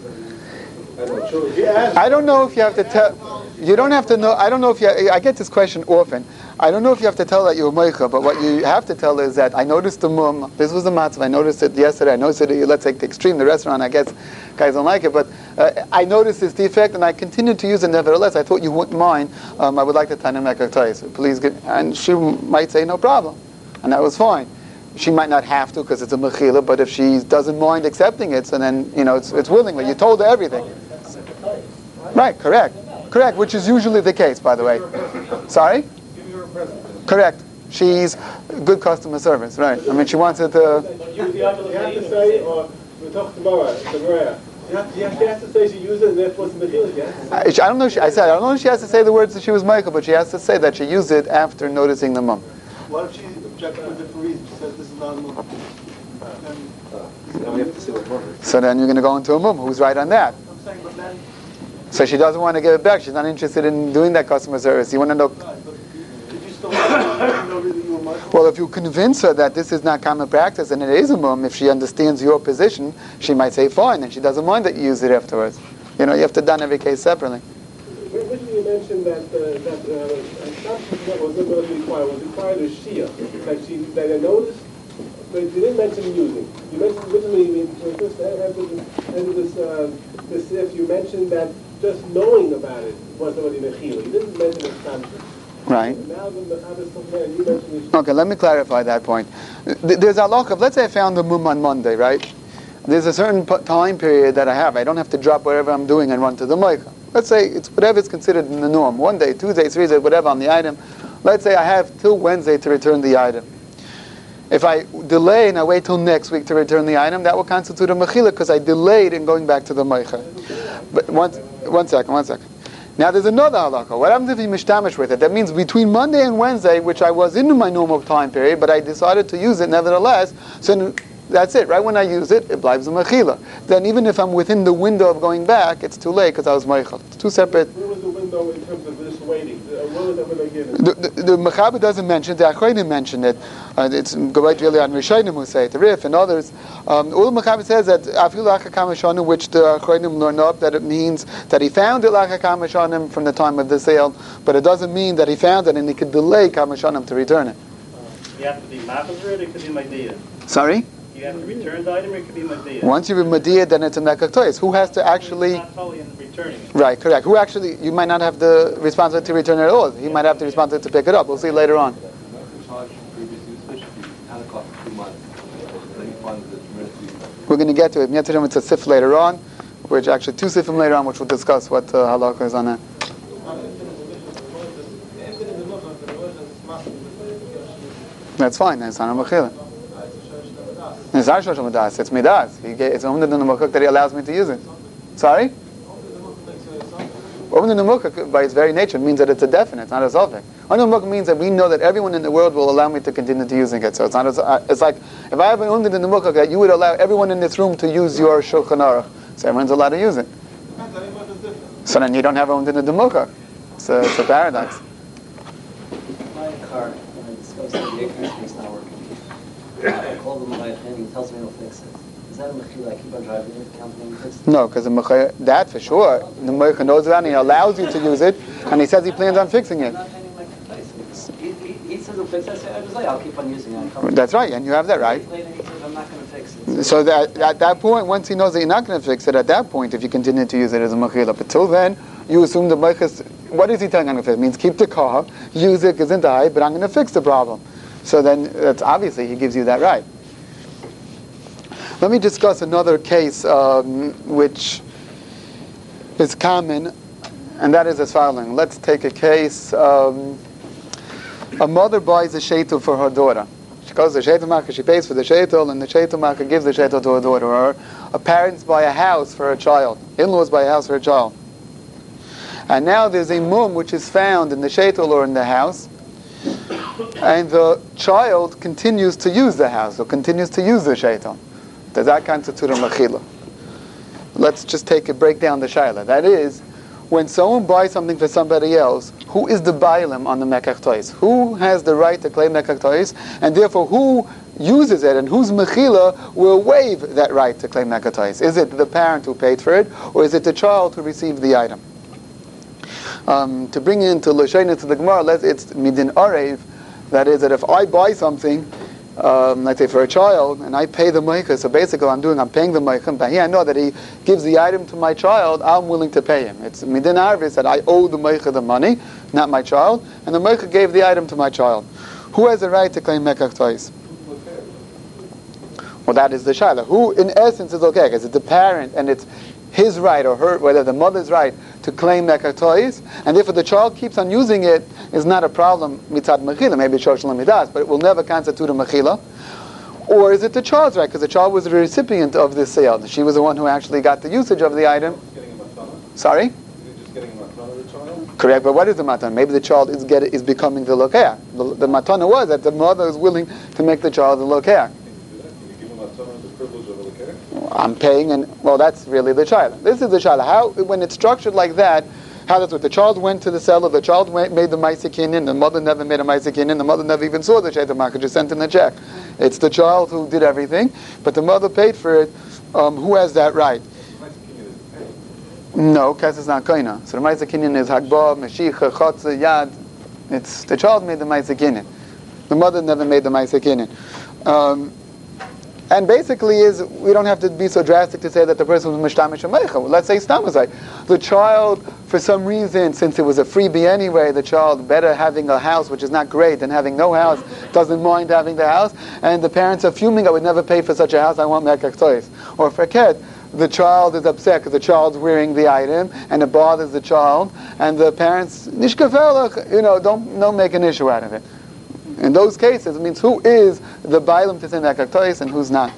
I don't know if you have to tell. You don't have to know. I don't know if you. I get this question often. I don't know if you have to tell that you're meicha, but what you have to tell is that I noticed the mum. This was the matzav. I noticed it yesterday. I noticed it. Let's take the extreme, the restaurant. I guess guys don't like it, but I noticed this defect, and I continued to use it. Nevertheless, I thought you wouldn't mind. I would like to tell him so please give. And she might say no problem, and that was fine. She might not have to because it's a mechila, but if she doesn't mind accepting it, so then it's willingly. You told her everything. Right, correct, which is usually the case, by the way. Sorry? Correct. She's good customer service, right. I mean, she wants it to... You have to say, or we talk tomorrow, you have to say she used it and therefore it's mechila. I don't know if she has to say the words that she was Michael, but she has to say that she used it after noticing the mum. What if she objected for a different reason? She says this is not a mum. Then we have to see what mum is. So then you're going to go into a mum who's right on that. I'm saying, but then... So she doesn't want to give it back. She's not interested in doing that customer service. You want to know... Did you still know really you were Michael? Well, if you convince her that this is not common practice and it is a mum, if she understands your position, she might say fine, and she doesn't mind that you use it afterwards. You have to done every case separately. mentioned that that was required a Shia, that I noticed, but you didn't mention using. You mentioned originally when first this if you mentioned that just knowing about it was already mechila. You didn't mention expansion. Right. And now the Mechaber Sofner, you mentioned the Okay, let me clarify that point. There's a halacha. Let's say I found the mum on Monday, right? There's a certain time period that I have. I don't have to drop whatever I'm doing and run to the moicha. Let's say it's whatever is considered in the norm. 1 day, 2 days, 3 days, whatever on the item. Let's say I have till Wednesday to return the item. If I delay and I wait till next week to return the item, that will constitute a mechila because I delayed in going back to the moicha. But one second. Now there's another halacha. What happens if you mishtamish with it? That means between Monday and Wednesday, which I was in my normal time period, but I decided to use it nevertheless, so that's it. Right when I use it, it blives a mechila. Then even if I'm within the window of going back, it's too late because I was meichel. It's two separate. Where was the window in terms of this waiting? What was that window given? The Mechaber doesn't mention it. The Achronim mentioned it. It's Gavait really on Rishonim who say it, the Rif and others. All the Mechaber says that Afilu Lacha Kamashanu, which the Achronim learn up, that it means that he found it Lacha Kamashanim from the time of the sale, but it doesn't mean that he found it and he could delay Kamashanim to return it. You have to be Machazir, it could be Maidiyah. Sorry? You have to return the item, or it could be Maidiyah. Once you've Maidiyah, then it's a Mekach Toys. Who has to actually... It's not totally in returning it. Right, correct. Who actually... You might not have the responsibility to return it at all. He might have the responsibility to pick it up. We'll see later on. We're going to get to it. It's a sif later on, which actually two sifim later on, which we'll discuss what halakha is on that. That's fine. That's not a mechila. It's not shoshel midas. It's midas. It's only the nemukah that he allows me to use it. Sorry? Only the nemukah, by its very nature, means that it's a definite. It's not a suffix. Only nemukah means that we know that everyone in the world will allow me to continue to using it. So it's not. It's like if I have an only the nemukah that you would allow everyone in this room to use your shulchan aruch, so everyone's allowed to use it. So then you don't have only the nemukah. It's a paradox. My car, when it's supposed to be air conditioning, it's not working. I call them my opinion, he tells me he'll fix it. Is that a mechila? I keep on driving it, counting and fix it? No, because that for sure. The mechila knows that and he allows you to use it, and he says he plans on fixing it. I'm not paying like the price. He says he'll fix it. I say, I'll keep on using it. That's right, and you have that right. Later he says, I'm not going to fix it. So that at that point, once he knows that you're not going to fix it, at that point, if you continue to use it as a mechila, but till then, you assume the mechila. What is he telling you? It means keep the car, use it, gesundheit, but I'm going to fix the problem. So then, that's obviously he gives you that right. Let me discuss another case which is common, and that is as following. Let's take a case. A mother buys a sheitel for her daughter. She goes to the sheitel market, she pays for the sheitel, and the sheitel market gives the sheitel to her daughter. Or a parents buy a house for a child. In-laws buy a house for a child. And now there's a mum which is found in the sheitel or in the house, and the child continues to use the house, or continues to use the sheitel. Does that constitute a mechila? Let's just break down the shaila. That is, when someone buys something for somebody else, who is the bailim on the mekach tois? Who has the right to claim mekach tois? And therefore, who uses it and whose mechila will waive that right to claim mekach tois? Is it the parent who paid for it, or is it the child who received the item? To bring it into Lashaina to the Gemara, it's midin arev. That is, that if I buy something, let's say for a child, and I pay the meicha, so basically I'm paying the meicha, but here I know that he gives the item to my child, I'm willing to pay him. It's midin arvis that I owe the meicha the money, not my child, and the meicha gave the item to my child. Who has the right to claim mekach tois? Well, that is the shaila. Who, in essence, is okay, because it's the parent, and it's his right or her, whether the mother's right to claim mekach tois, and therefore the child keeps on using it, is not a problem mitzad mechila. Maybe shoshel midas, but it will never constitute a mechila. Or is it the child's right, because the child was the recipient of this sale? She was the one who actually got the usage of the item. Sorry? Correct, but what is the matana? Maybe the child is becoming the lokeh. The matana was that the mother is willing to make the child the lokeh. I'm paying, and well, that's really the child. This is the child. How, when it's structured like that, how that's what the child went to the seller, the child made the ma'aseh kinyan, the mother never made a ma'aseh kinyan, the mother never even saw the sheitel market, just sent in the check. It's the child who did everything, but the mother paid for it. Who has that right? No, Kes is not Koina. So the Ma'aseh Kinyan is Hagbah, Meshicha, Chotze, Yad. It's the child made the Ma'aseh Kinyan. The mother never made the Ma'aseh Kinyan. And basically we don't have to be so drastic to say that the person was Mishtamish or Meicha. Let's say Stamazai. The child, for some reason, since it was a freebie anyway, the child better having a house, which is not great, than having no house, doesn't mind having the house, and the parents are fuming, I would never pay for such a house, I want Mekach Toys. Or for a kid, the child is upset because the child's wearing the item, and it bothers the child, and the parents, Nishkafelach, don't make an issue out of it. In those cases, it means who is the Bailam to say Mekach Toys and who's not.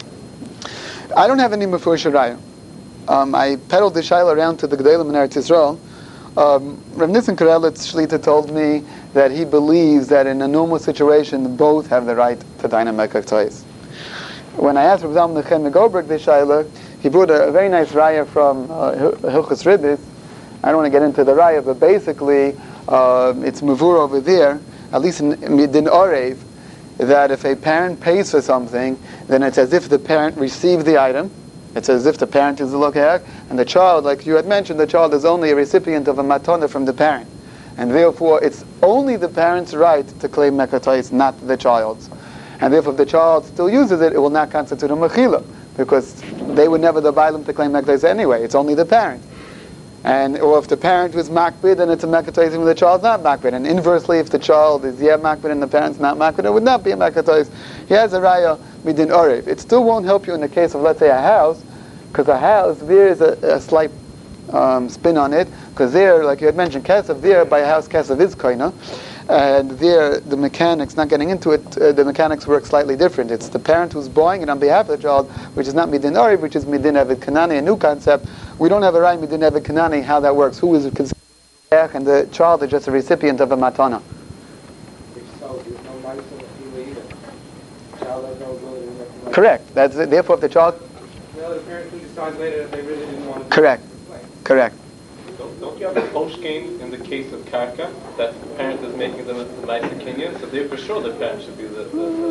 I don't have any Mefurish Raya. I peddled the Shaila around to the Gedolim in Eretz Yisrael. Rav Nissen Karelitz Shlita told me that he believes that in a normal situation, both have the right to dine on Mekach Toys. When I asked Rav Zalman Nechem Goldberg the Shaila, he brought a very nice Raya from Hilchos Ribbis. I don't want to get into the Raya, but basically, it's Mavur over there, at least in Midin Orev, that if a parent pays for something, then it's as if the parent received the item. It's as if the parent is the lokach, and the child, like you had mentioned, the child is only a recipient of a matana from the parent. And therefore, it's only the parent's right to claim Mekach Toys, not the child's. And therefore, if the child still uses it, it will not constitute a mechila, because they were never the bailam to claim Mekach Toys anyway. It's only the parent. Or if the parent was makbid, then it's a Mekach Toys when the child's not makbid. And inversely, if the child is makbid and the parent's not makbid, it would not be a Mekach Toys. He has a raya midin orev. It still won't help you in the case of, let's say, a house, because a house, there is a slight spin on it, because there, like you had mentioned, kesef, there by a house, kesef is koina, and there the mechanics, not getting into it, the mechanics work slightly different. It's the parent who's buying it on behalf of the child, which is not midin orev, which is midin eved kanani, a new concept. We don't have a right midin eved kanani how that works. Who is it considered, and the child is just a recipient of a matana. Correct. That's it. Therefore, if the child. No, the parent who decides later that they really didn't want to. Correct. Correct. Don't you have a posh game in the case of Karka that the parent is making them a nice Kenyan, so therefore sure the parent should be the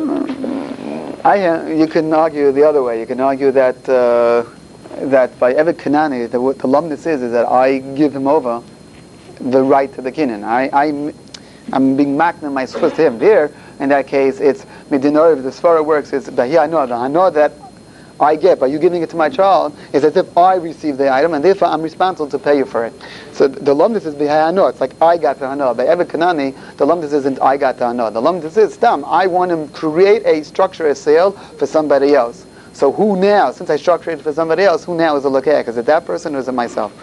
You can argue the other way. You can argue that that by Eved Kanani, the lumnus is that I give him over the right to the kinyan. I'm being makna my schus to him. There, in that case, it's midinor. If the svara works, it's the hanor that I get by you giving it to my child is as if I received the item, and therefore I'm responsible to pay you for it. So the lumdus is b'hanor. It's like I got the hanor. By Eved Kanani, the lumdus isn't I got the hanor. The lumdus is stam. I want to create a structure, a sale for somebody else. So who now, since I structured it for somebody else, who now is the lokech? Is it that person or is it myself?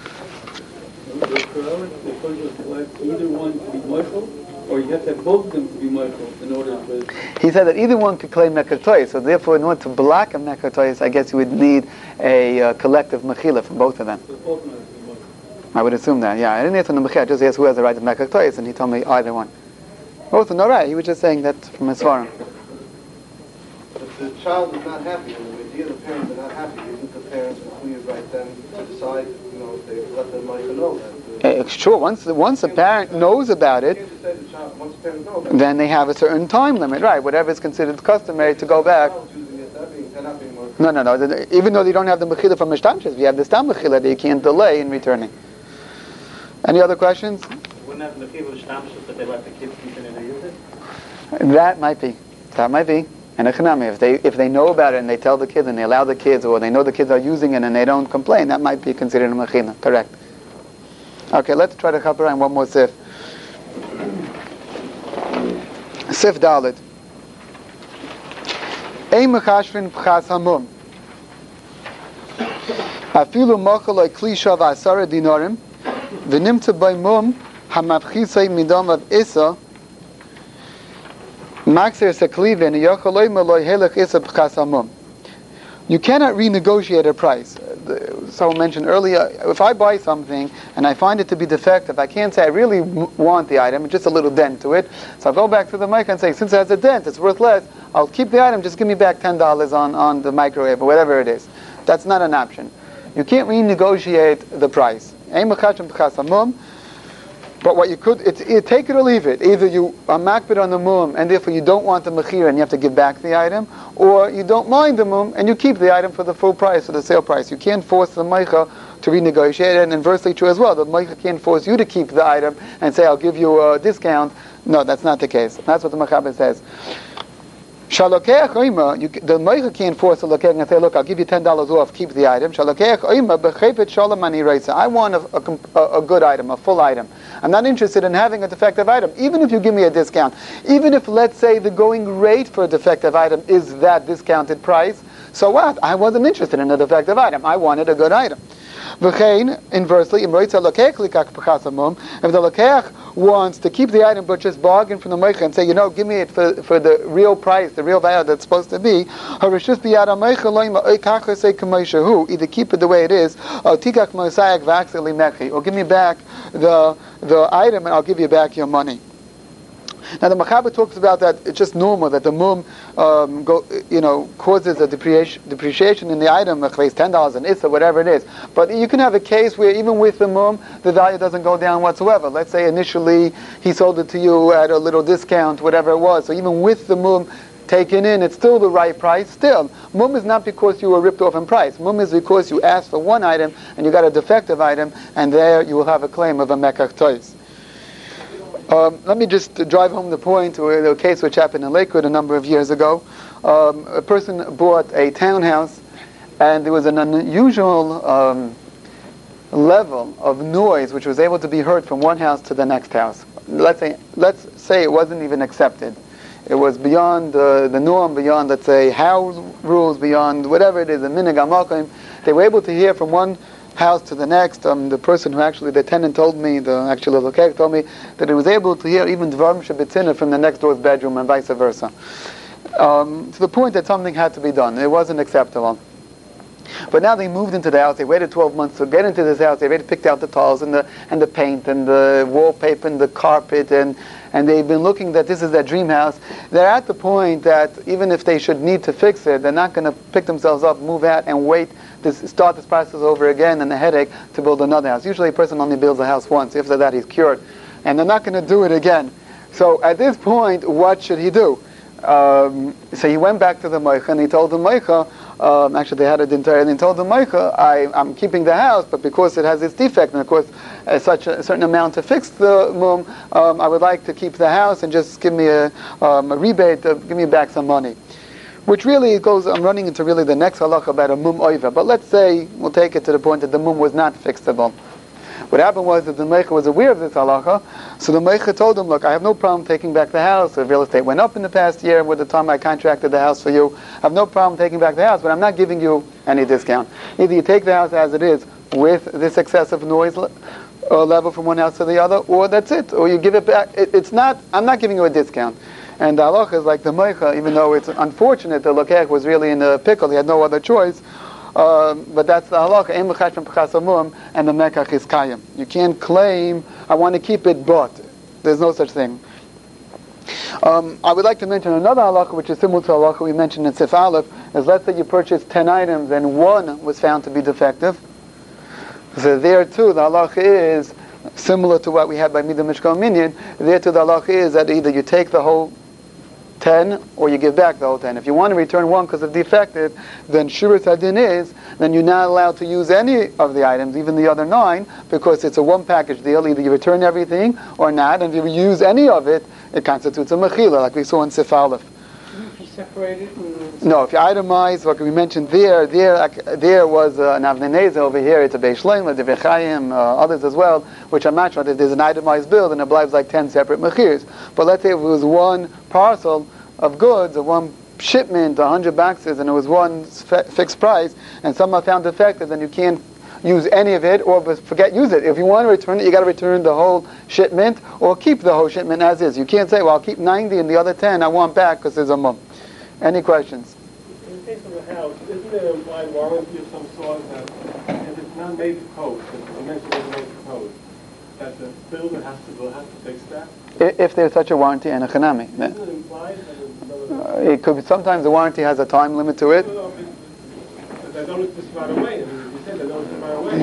Either one to be moichel, or you have to have both of them to be moichel in order for... He said that either one could claim Mekach Toys, so therefore in order to block a Mekach Toys, I guess you would need a collective mechila from both of them. So both of them have to be moichel. I would assume that, yeah. I didn't ask on the mechila, I just asked who has the right to Mekach Toys, and he told me either one. Both are no right, he was just saying that from his forum. If the child is not happy, and the parents are not happy, isn't the parents who is right then to decide, if they let the mother know that? Sure, once the parent knows about it, then they have a certain time limit, right? Whatever is considered customary to go back. No. Even though they don't have the mechila from mishtamshes, we have the stam mechila that you can't delay in returning. Any other questions? Wouldn't have mechila mishtamshes, but they let the kids continue to use it? That might be. And if they know about it and they tell the kids and they allow the kids, or they know the kids are using it and they don't complain, that might be considered a mechila. Correct. Okay, let's try to cover on one more sif. Sif Dalet. Ein mechashvin pchas hamum. Afilu mochaloi klisha v'asara dinarim v'nimtza by mum hamavchisei midam of isa maxer seklivin yochaloi maloi helech isa pchas hamum. You cannot renegotiate a price. Someone mentioned earlier, if I buy something and I find it to be defective, I can't say I really want the item, just a little dent to it. So I'll go back to the mic and say, since it has a dent, it's worth less, I'll keep the item, just give me back $10 on the microwave or whatever it is. That's not an option. You can't renegotiate the price. But what you could, take it or leave it. Either you are makbid on the mum and therefore you don't want the mechir and you have to give back the item, or you don't mind the mum and you keep the item for the full price, for the sale price. You can't force the meicha to renegotiate it, and inversely true as well. The Meicha can't force you to keep the item and say, I'll give you a discount. No, that's not the case. That's what the Mechaber says. Shalokeach oima, the Meicha can't force the Lokeach and say, look, I'll give you $10 off, keep the item. Shalokeach oima b'chepet shalom ani reisa. I want a good item, a full item. I'm not interested in having a defective item, even if you give me a discount. Even if, let's say, the going rate for a defective item is that discounted price, so what? I wasn't interested in a defective item. I wanted a good item. V'chein, inversely, if the Lokeach wants to keep the item but just bargain from the Meicha and say, give me it for the real price, the real value that's supposed to be, either keep it the way it is, or give me back the item and I'll give you back your money. Now the Mechaber talks about that it's just normal that the mum causes a depreciation in the item, $10 an issa, whatever it is. But you can have a case where even with the mum, the value doesn't go down whatsoever. Let's say initially he sold it to you at a little discount, whatever it was. So even with the mum taken in, it's still the right price. Still, mum is not because you were ripped off in price. Mum is because you asked for one item and you got a defective item, and there you will have a claim of a mekach tois. Let me just drive home the point, the case which happened in Lakewood a number of years ago. A person bought a townhouse, and there was an unusual level of noise which was able to be heard from one house to the next house. Let's say it wasn't even accepted. It was beyond the norm, beyond, let's say, house rules, beyond whatever it is, the minhag hamakom. They were able to hear from one house to the next. The person who actually, the tenant told me, the Lokeach told me, that he was able to hear even dvarim shebetzina from the next door's bedroom and vice versa. To the point that something had to be done. It wasn't acceptable. But now they moved into the house. They waited 12 months to get into this house. They already picked out the tiles and the paint and the wallpaper and the carpet, and they've been looking that this is their dream house. They're at the point that even if they should need to fix it, they're not going to pick themselves up, move out, and wait to start this process over again and the headache to build another house. Usually a person only builds a house once. After that he's cured. And they're not going to do it again. So at this point, what should he do? So he went back to the Meicha and he told the Meicha, actually they had it entirely, and told the Meicha, I'm keeping the house, but because it has this defect, and of course such a certain amount to fix the mum, I would like to keep the house and just give me a rebate, give me back some money. Which really goes, I'm running into really the next halacha about a mum oiva. But let's say, we'll take it to the point that the mum was not fixable. What happened was that the Meicha was aware of this halacha, so the Meicha told him, look, I have no problem taking back the house. The real estate went up in the past year with the time I contracted the house for you. I have no problem taking back the house, but I'm not giving you any discount. Either you take the house as it is with this excessive noise level from one house to the other, or that's it, or you give it back. I'm not giving you a discount. And the halacha is like the Meicha, even though it's unfortunate the Lokeach was really in a pickle, he had no other choice, but that's the halacha, and the mekach is kayim. You can't claim, I want to keep it, but there's no such thing. I would like to mention another halacha which is similar to the halacha we mentioned in Sif Aleph, is let's say you purchased 10 items and one was found to be defective. So there too, the halacha is similar to what we had by Midah Mishkan Minyan. There too, the halacha is that either you take the whole 10 or you give back the whole 10. If you want to return one because of defective, then Shuras Hadin is, then you're not allowed to use any of the items, even the other 9, because it's a one package deal. Either you return everything or not, and if you use any of it, it constitutes a mechila, like we saw in Sif Aleph. If you separate it? No, if you itemize, what we mentioned there was an Avnei Nezer, over here it's a Beis Shlomo, the Vechayim, others as well, which I'm not sure that there's an itemized bill and it believes like 10 separate mechirs. But let's say if it was one parcel of goods, or one shipment, 100 boxes, and it was one fixed price, and someone found defective, then you can't use any of it, or use it. If you want to return it, you got to return the whole shipment, or keep the whole shipment as is. You can't say, well, I'll keep 90 and the other 10 I want back because there's a mum. Any questions? In the case of a house, isn't there an implied warranty of some sort that if it's not made to code, if the dimension isn't made to code, that the builder has to fix that? If there's such a warranty and a chanami. Isn't it implied? It could be, sometimes the warranty has a time limit to it. No, because they don't just right away. I mean, you said they don't just right away.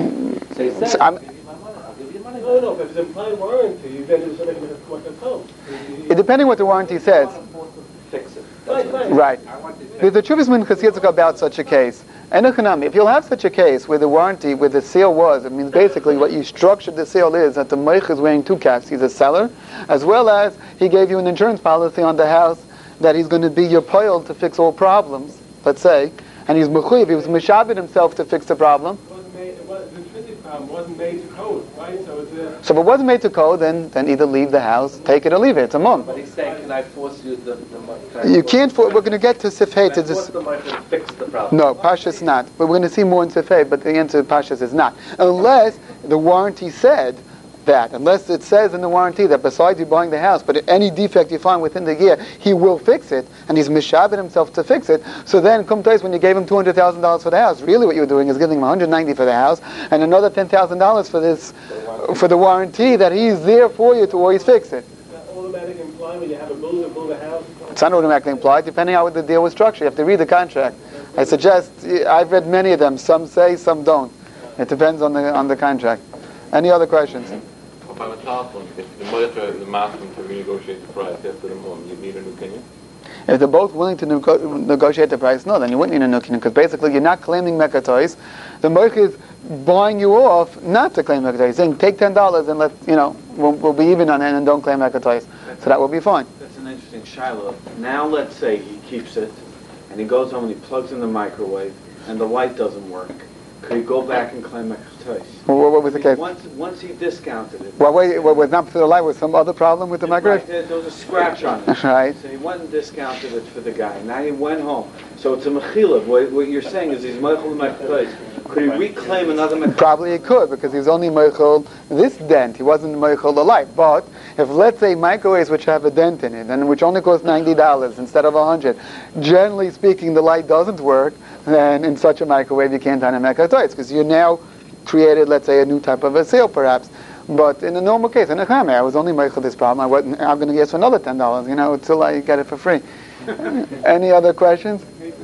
No, if it's implied warranty, then it's going to be what the code. Depending what the warranty says. Fix it. Right. There's a Chuvas Minchas Yitzchak about such a case. And if you'll have such a case where the warranty, where the sale was, it means basically what you structured the sale is that the moich is wearing two caps. He's a seller, as well as he gave you an insurance policy on the house that he's going to be your poil to fix all problems, let's say, and he's mechuyev, he was mishabed himself to fix the problem. The intrinsic problem wasn't made to code, right? So if it wasn't made to code, then either leave the house, take it or leave it. It's a mum. But he's saying, can I force you You can't force. We're going to get to Sifhei to force the moich to fix the problem. No, Pashas not. But we're going to see more in Sifhei, but the answer to Pashas is not. Unless the warranty said that, unless it says in the warranty that besides you buying the house, but any defect you find within the year, he will fix it, and he's mishabed himself to fix it. So then, come twice when you gave him $200,000 for the house, really what you were doing is giving him $190 for the house, and another $10,000 for the warranty that he's there for you to always fix it. Automatic imply when you have a builder build a house? It's not automatically implied, depending on how the deal was structured. You have to read the contract. I suggest, I've read many of them. Some say, some don't. It depends on the contract. Any other questions? On the telephone, if the mother is asking to renegotiate the price after the mom, you need a new kinyan? If they're both willing to negotiate the price, no, then you wouldn't need a new kinyan, because basically you're not claiming mekatois. The moich is buying you off not to claim mekatois. He's saying take $10 and we'll be even on it and don't claim mekatois. So that will be fine. That's an interesting shiloh. Now let's say he keeps it and he goes home and he plugs in the microwave and the light doesn't work. Could he go back and claim mekatois? What was the case? Once he discounted it. What was not for the light? Was some other problem with the microwave? Right, there was a scratch on it. Right. So he went and discounted it for the guy. Now he went home. So it's a mechila. What you're saying is he's meichel mekatois. Could he reclaim another mekatois? Probably he could, because he was only meichel this dent. He wasn't meichel the light. But if, let's say, microwaves which have a dent in it and which only cost $90 instead of $100, generally speaking, the light doesn't work, then in such a microwave you can't turn a mekatois, because you now created, let's say, a new type of a sale, perhaps. But in a normal case, in a chame, I was only meichel this problem. I'm going to guess for another $10, until I get it for free. Any other questions?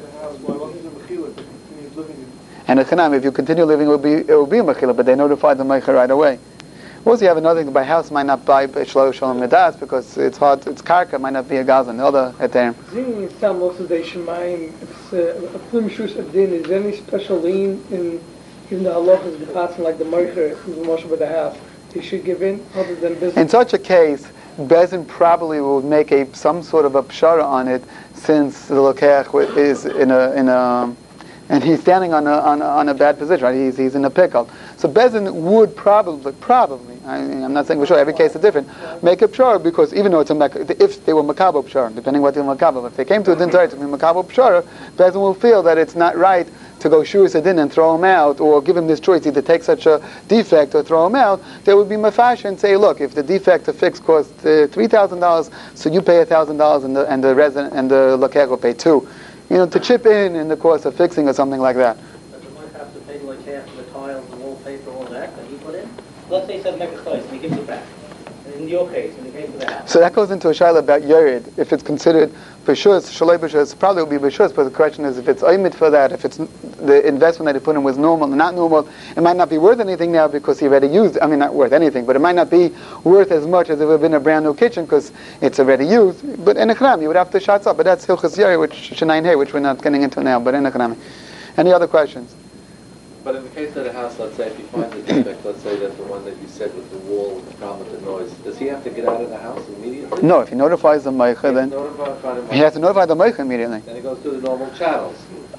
And a chanam, if you continue living, it will be a mechila, but they notify the meichel right away. Also, you have another thing. By house might not buy shlo shalom medas because it's hard. It's karka, might not be a gazan. The other etem. Zinging is some also they shemaim. If a film shus adin, is there any special lien in even the halach is passing like the meicher who's moshe by the house? He should give in other than business. In such a case, Bezin probably will make some sort of a pshara on it, since the lokech is in a and he's standing on a bad position, right? He's in a pickle. So Bezin would probably, I'm not saying for sure, every case is different, make a pshara, because even though it's if they were makabo pshara, depending what they were makabo, if they came to a din to be makabo pshara, Bezin will feel that it's not right to go shuris a din and throw him out, or give him this choice, either take such a defect or throw him out. They would be mafash and say, look, if the defect to fix costs $3,000, so you pay $1,000 and the resident and the lokech will pay $2,000. To chip in the cost of fixing or something like that. But you might have to pay like half of the tiles, the wallpaper, all that he put in. Let's say he said mekatois and he gives it back. In your case, when he came to the house. So that goes into a shaila about Yerid. If it's considered b'shus, shaloi b'shus, probably will be b'shus, but the question is if it's oimid for that, if it's the investment that he put in was normal or not normal, it might not be worth anything now because he already used, not worth anything, but it might not be worth as much as if it had been a brand new kitchen because it's already used. But in a chram, you would have to shots up, but that's hilchas Yerid, which we're not getting into now, but in a chram. Any other questions? But in the case of the house, let's say if he finds a defect, let's say that's the one that you said with the wall, with the problem with the noise, does he have to get out of the house immediately? No, if he notifies the meicher, then he has to notify the meicher immediately. Then he goes through the normal channels.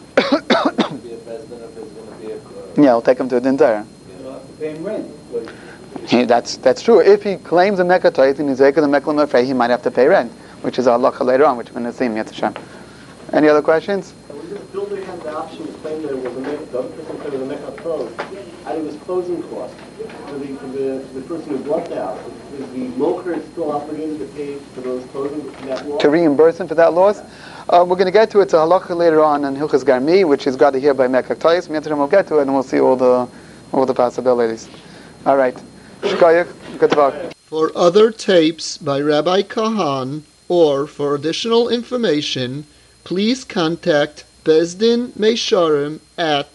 Yeah, I'll take him to a din tayra. Paying rent. That's true. If he claims a mekatois and he's the meklam afrei, he might have to pay rent, which is halacha later on, which we're going to see in Yetz Hashem. Any other questions? The builder had the option to claim that it was the other person claimed it was a mekatois out of his closing cost for the person who bought the house. Is the mocher still obligated to pay for those closing that loss? To reimburse him for that loss? We're going to get to it. It's a halacha later on in Hilchas Garmi, which is gathered here by mekatois. We'll get to it and we'll see all the possibilities. All right. Shkoyach, good luck. For other tapes by Rabbi Kahan or for additional information, please contact Bezdin Meisharim at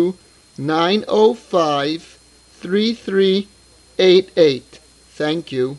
732-905-3388. Thank you.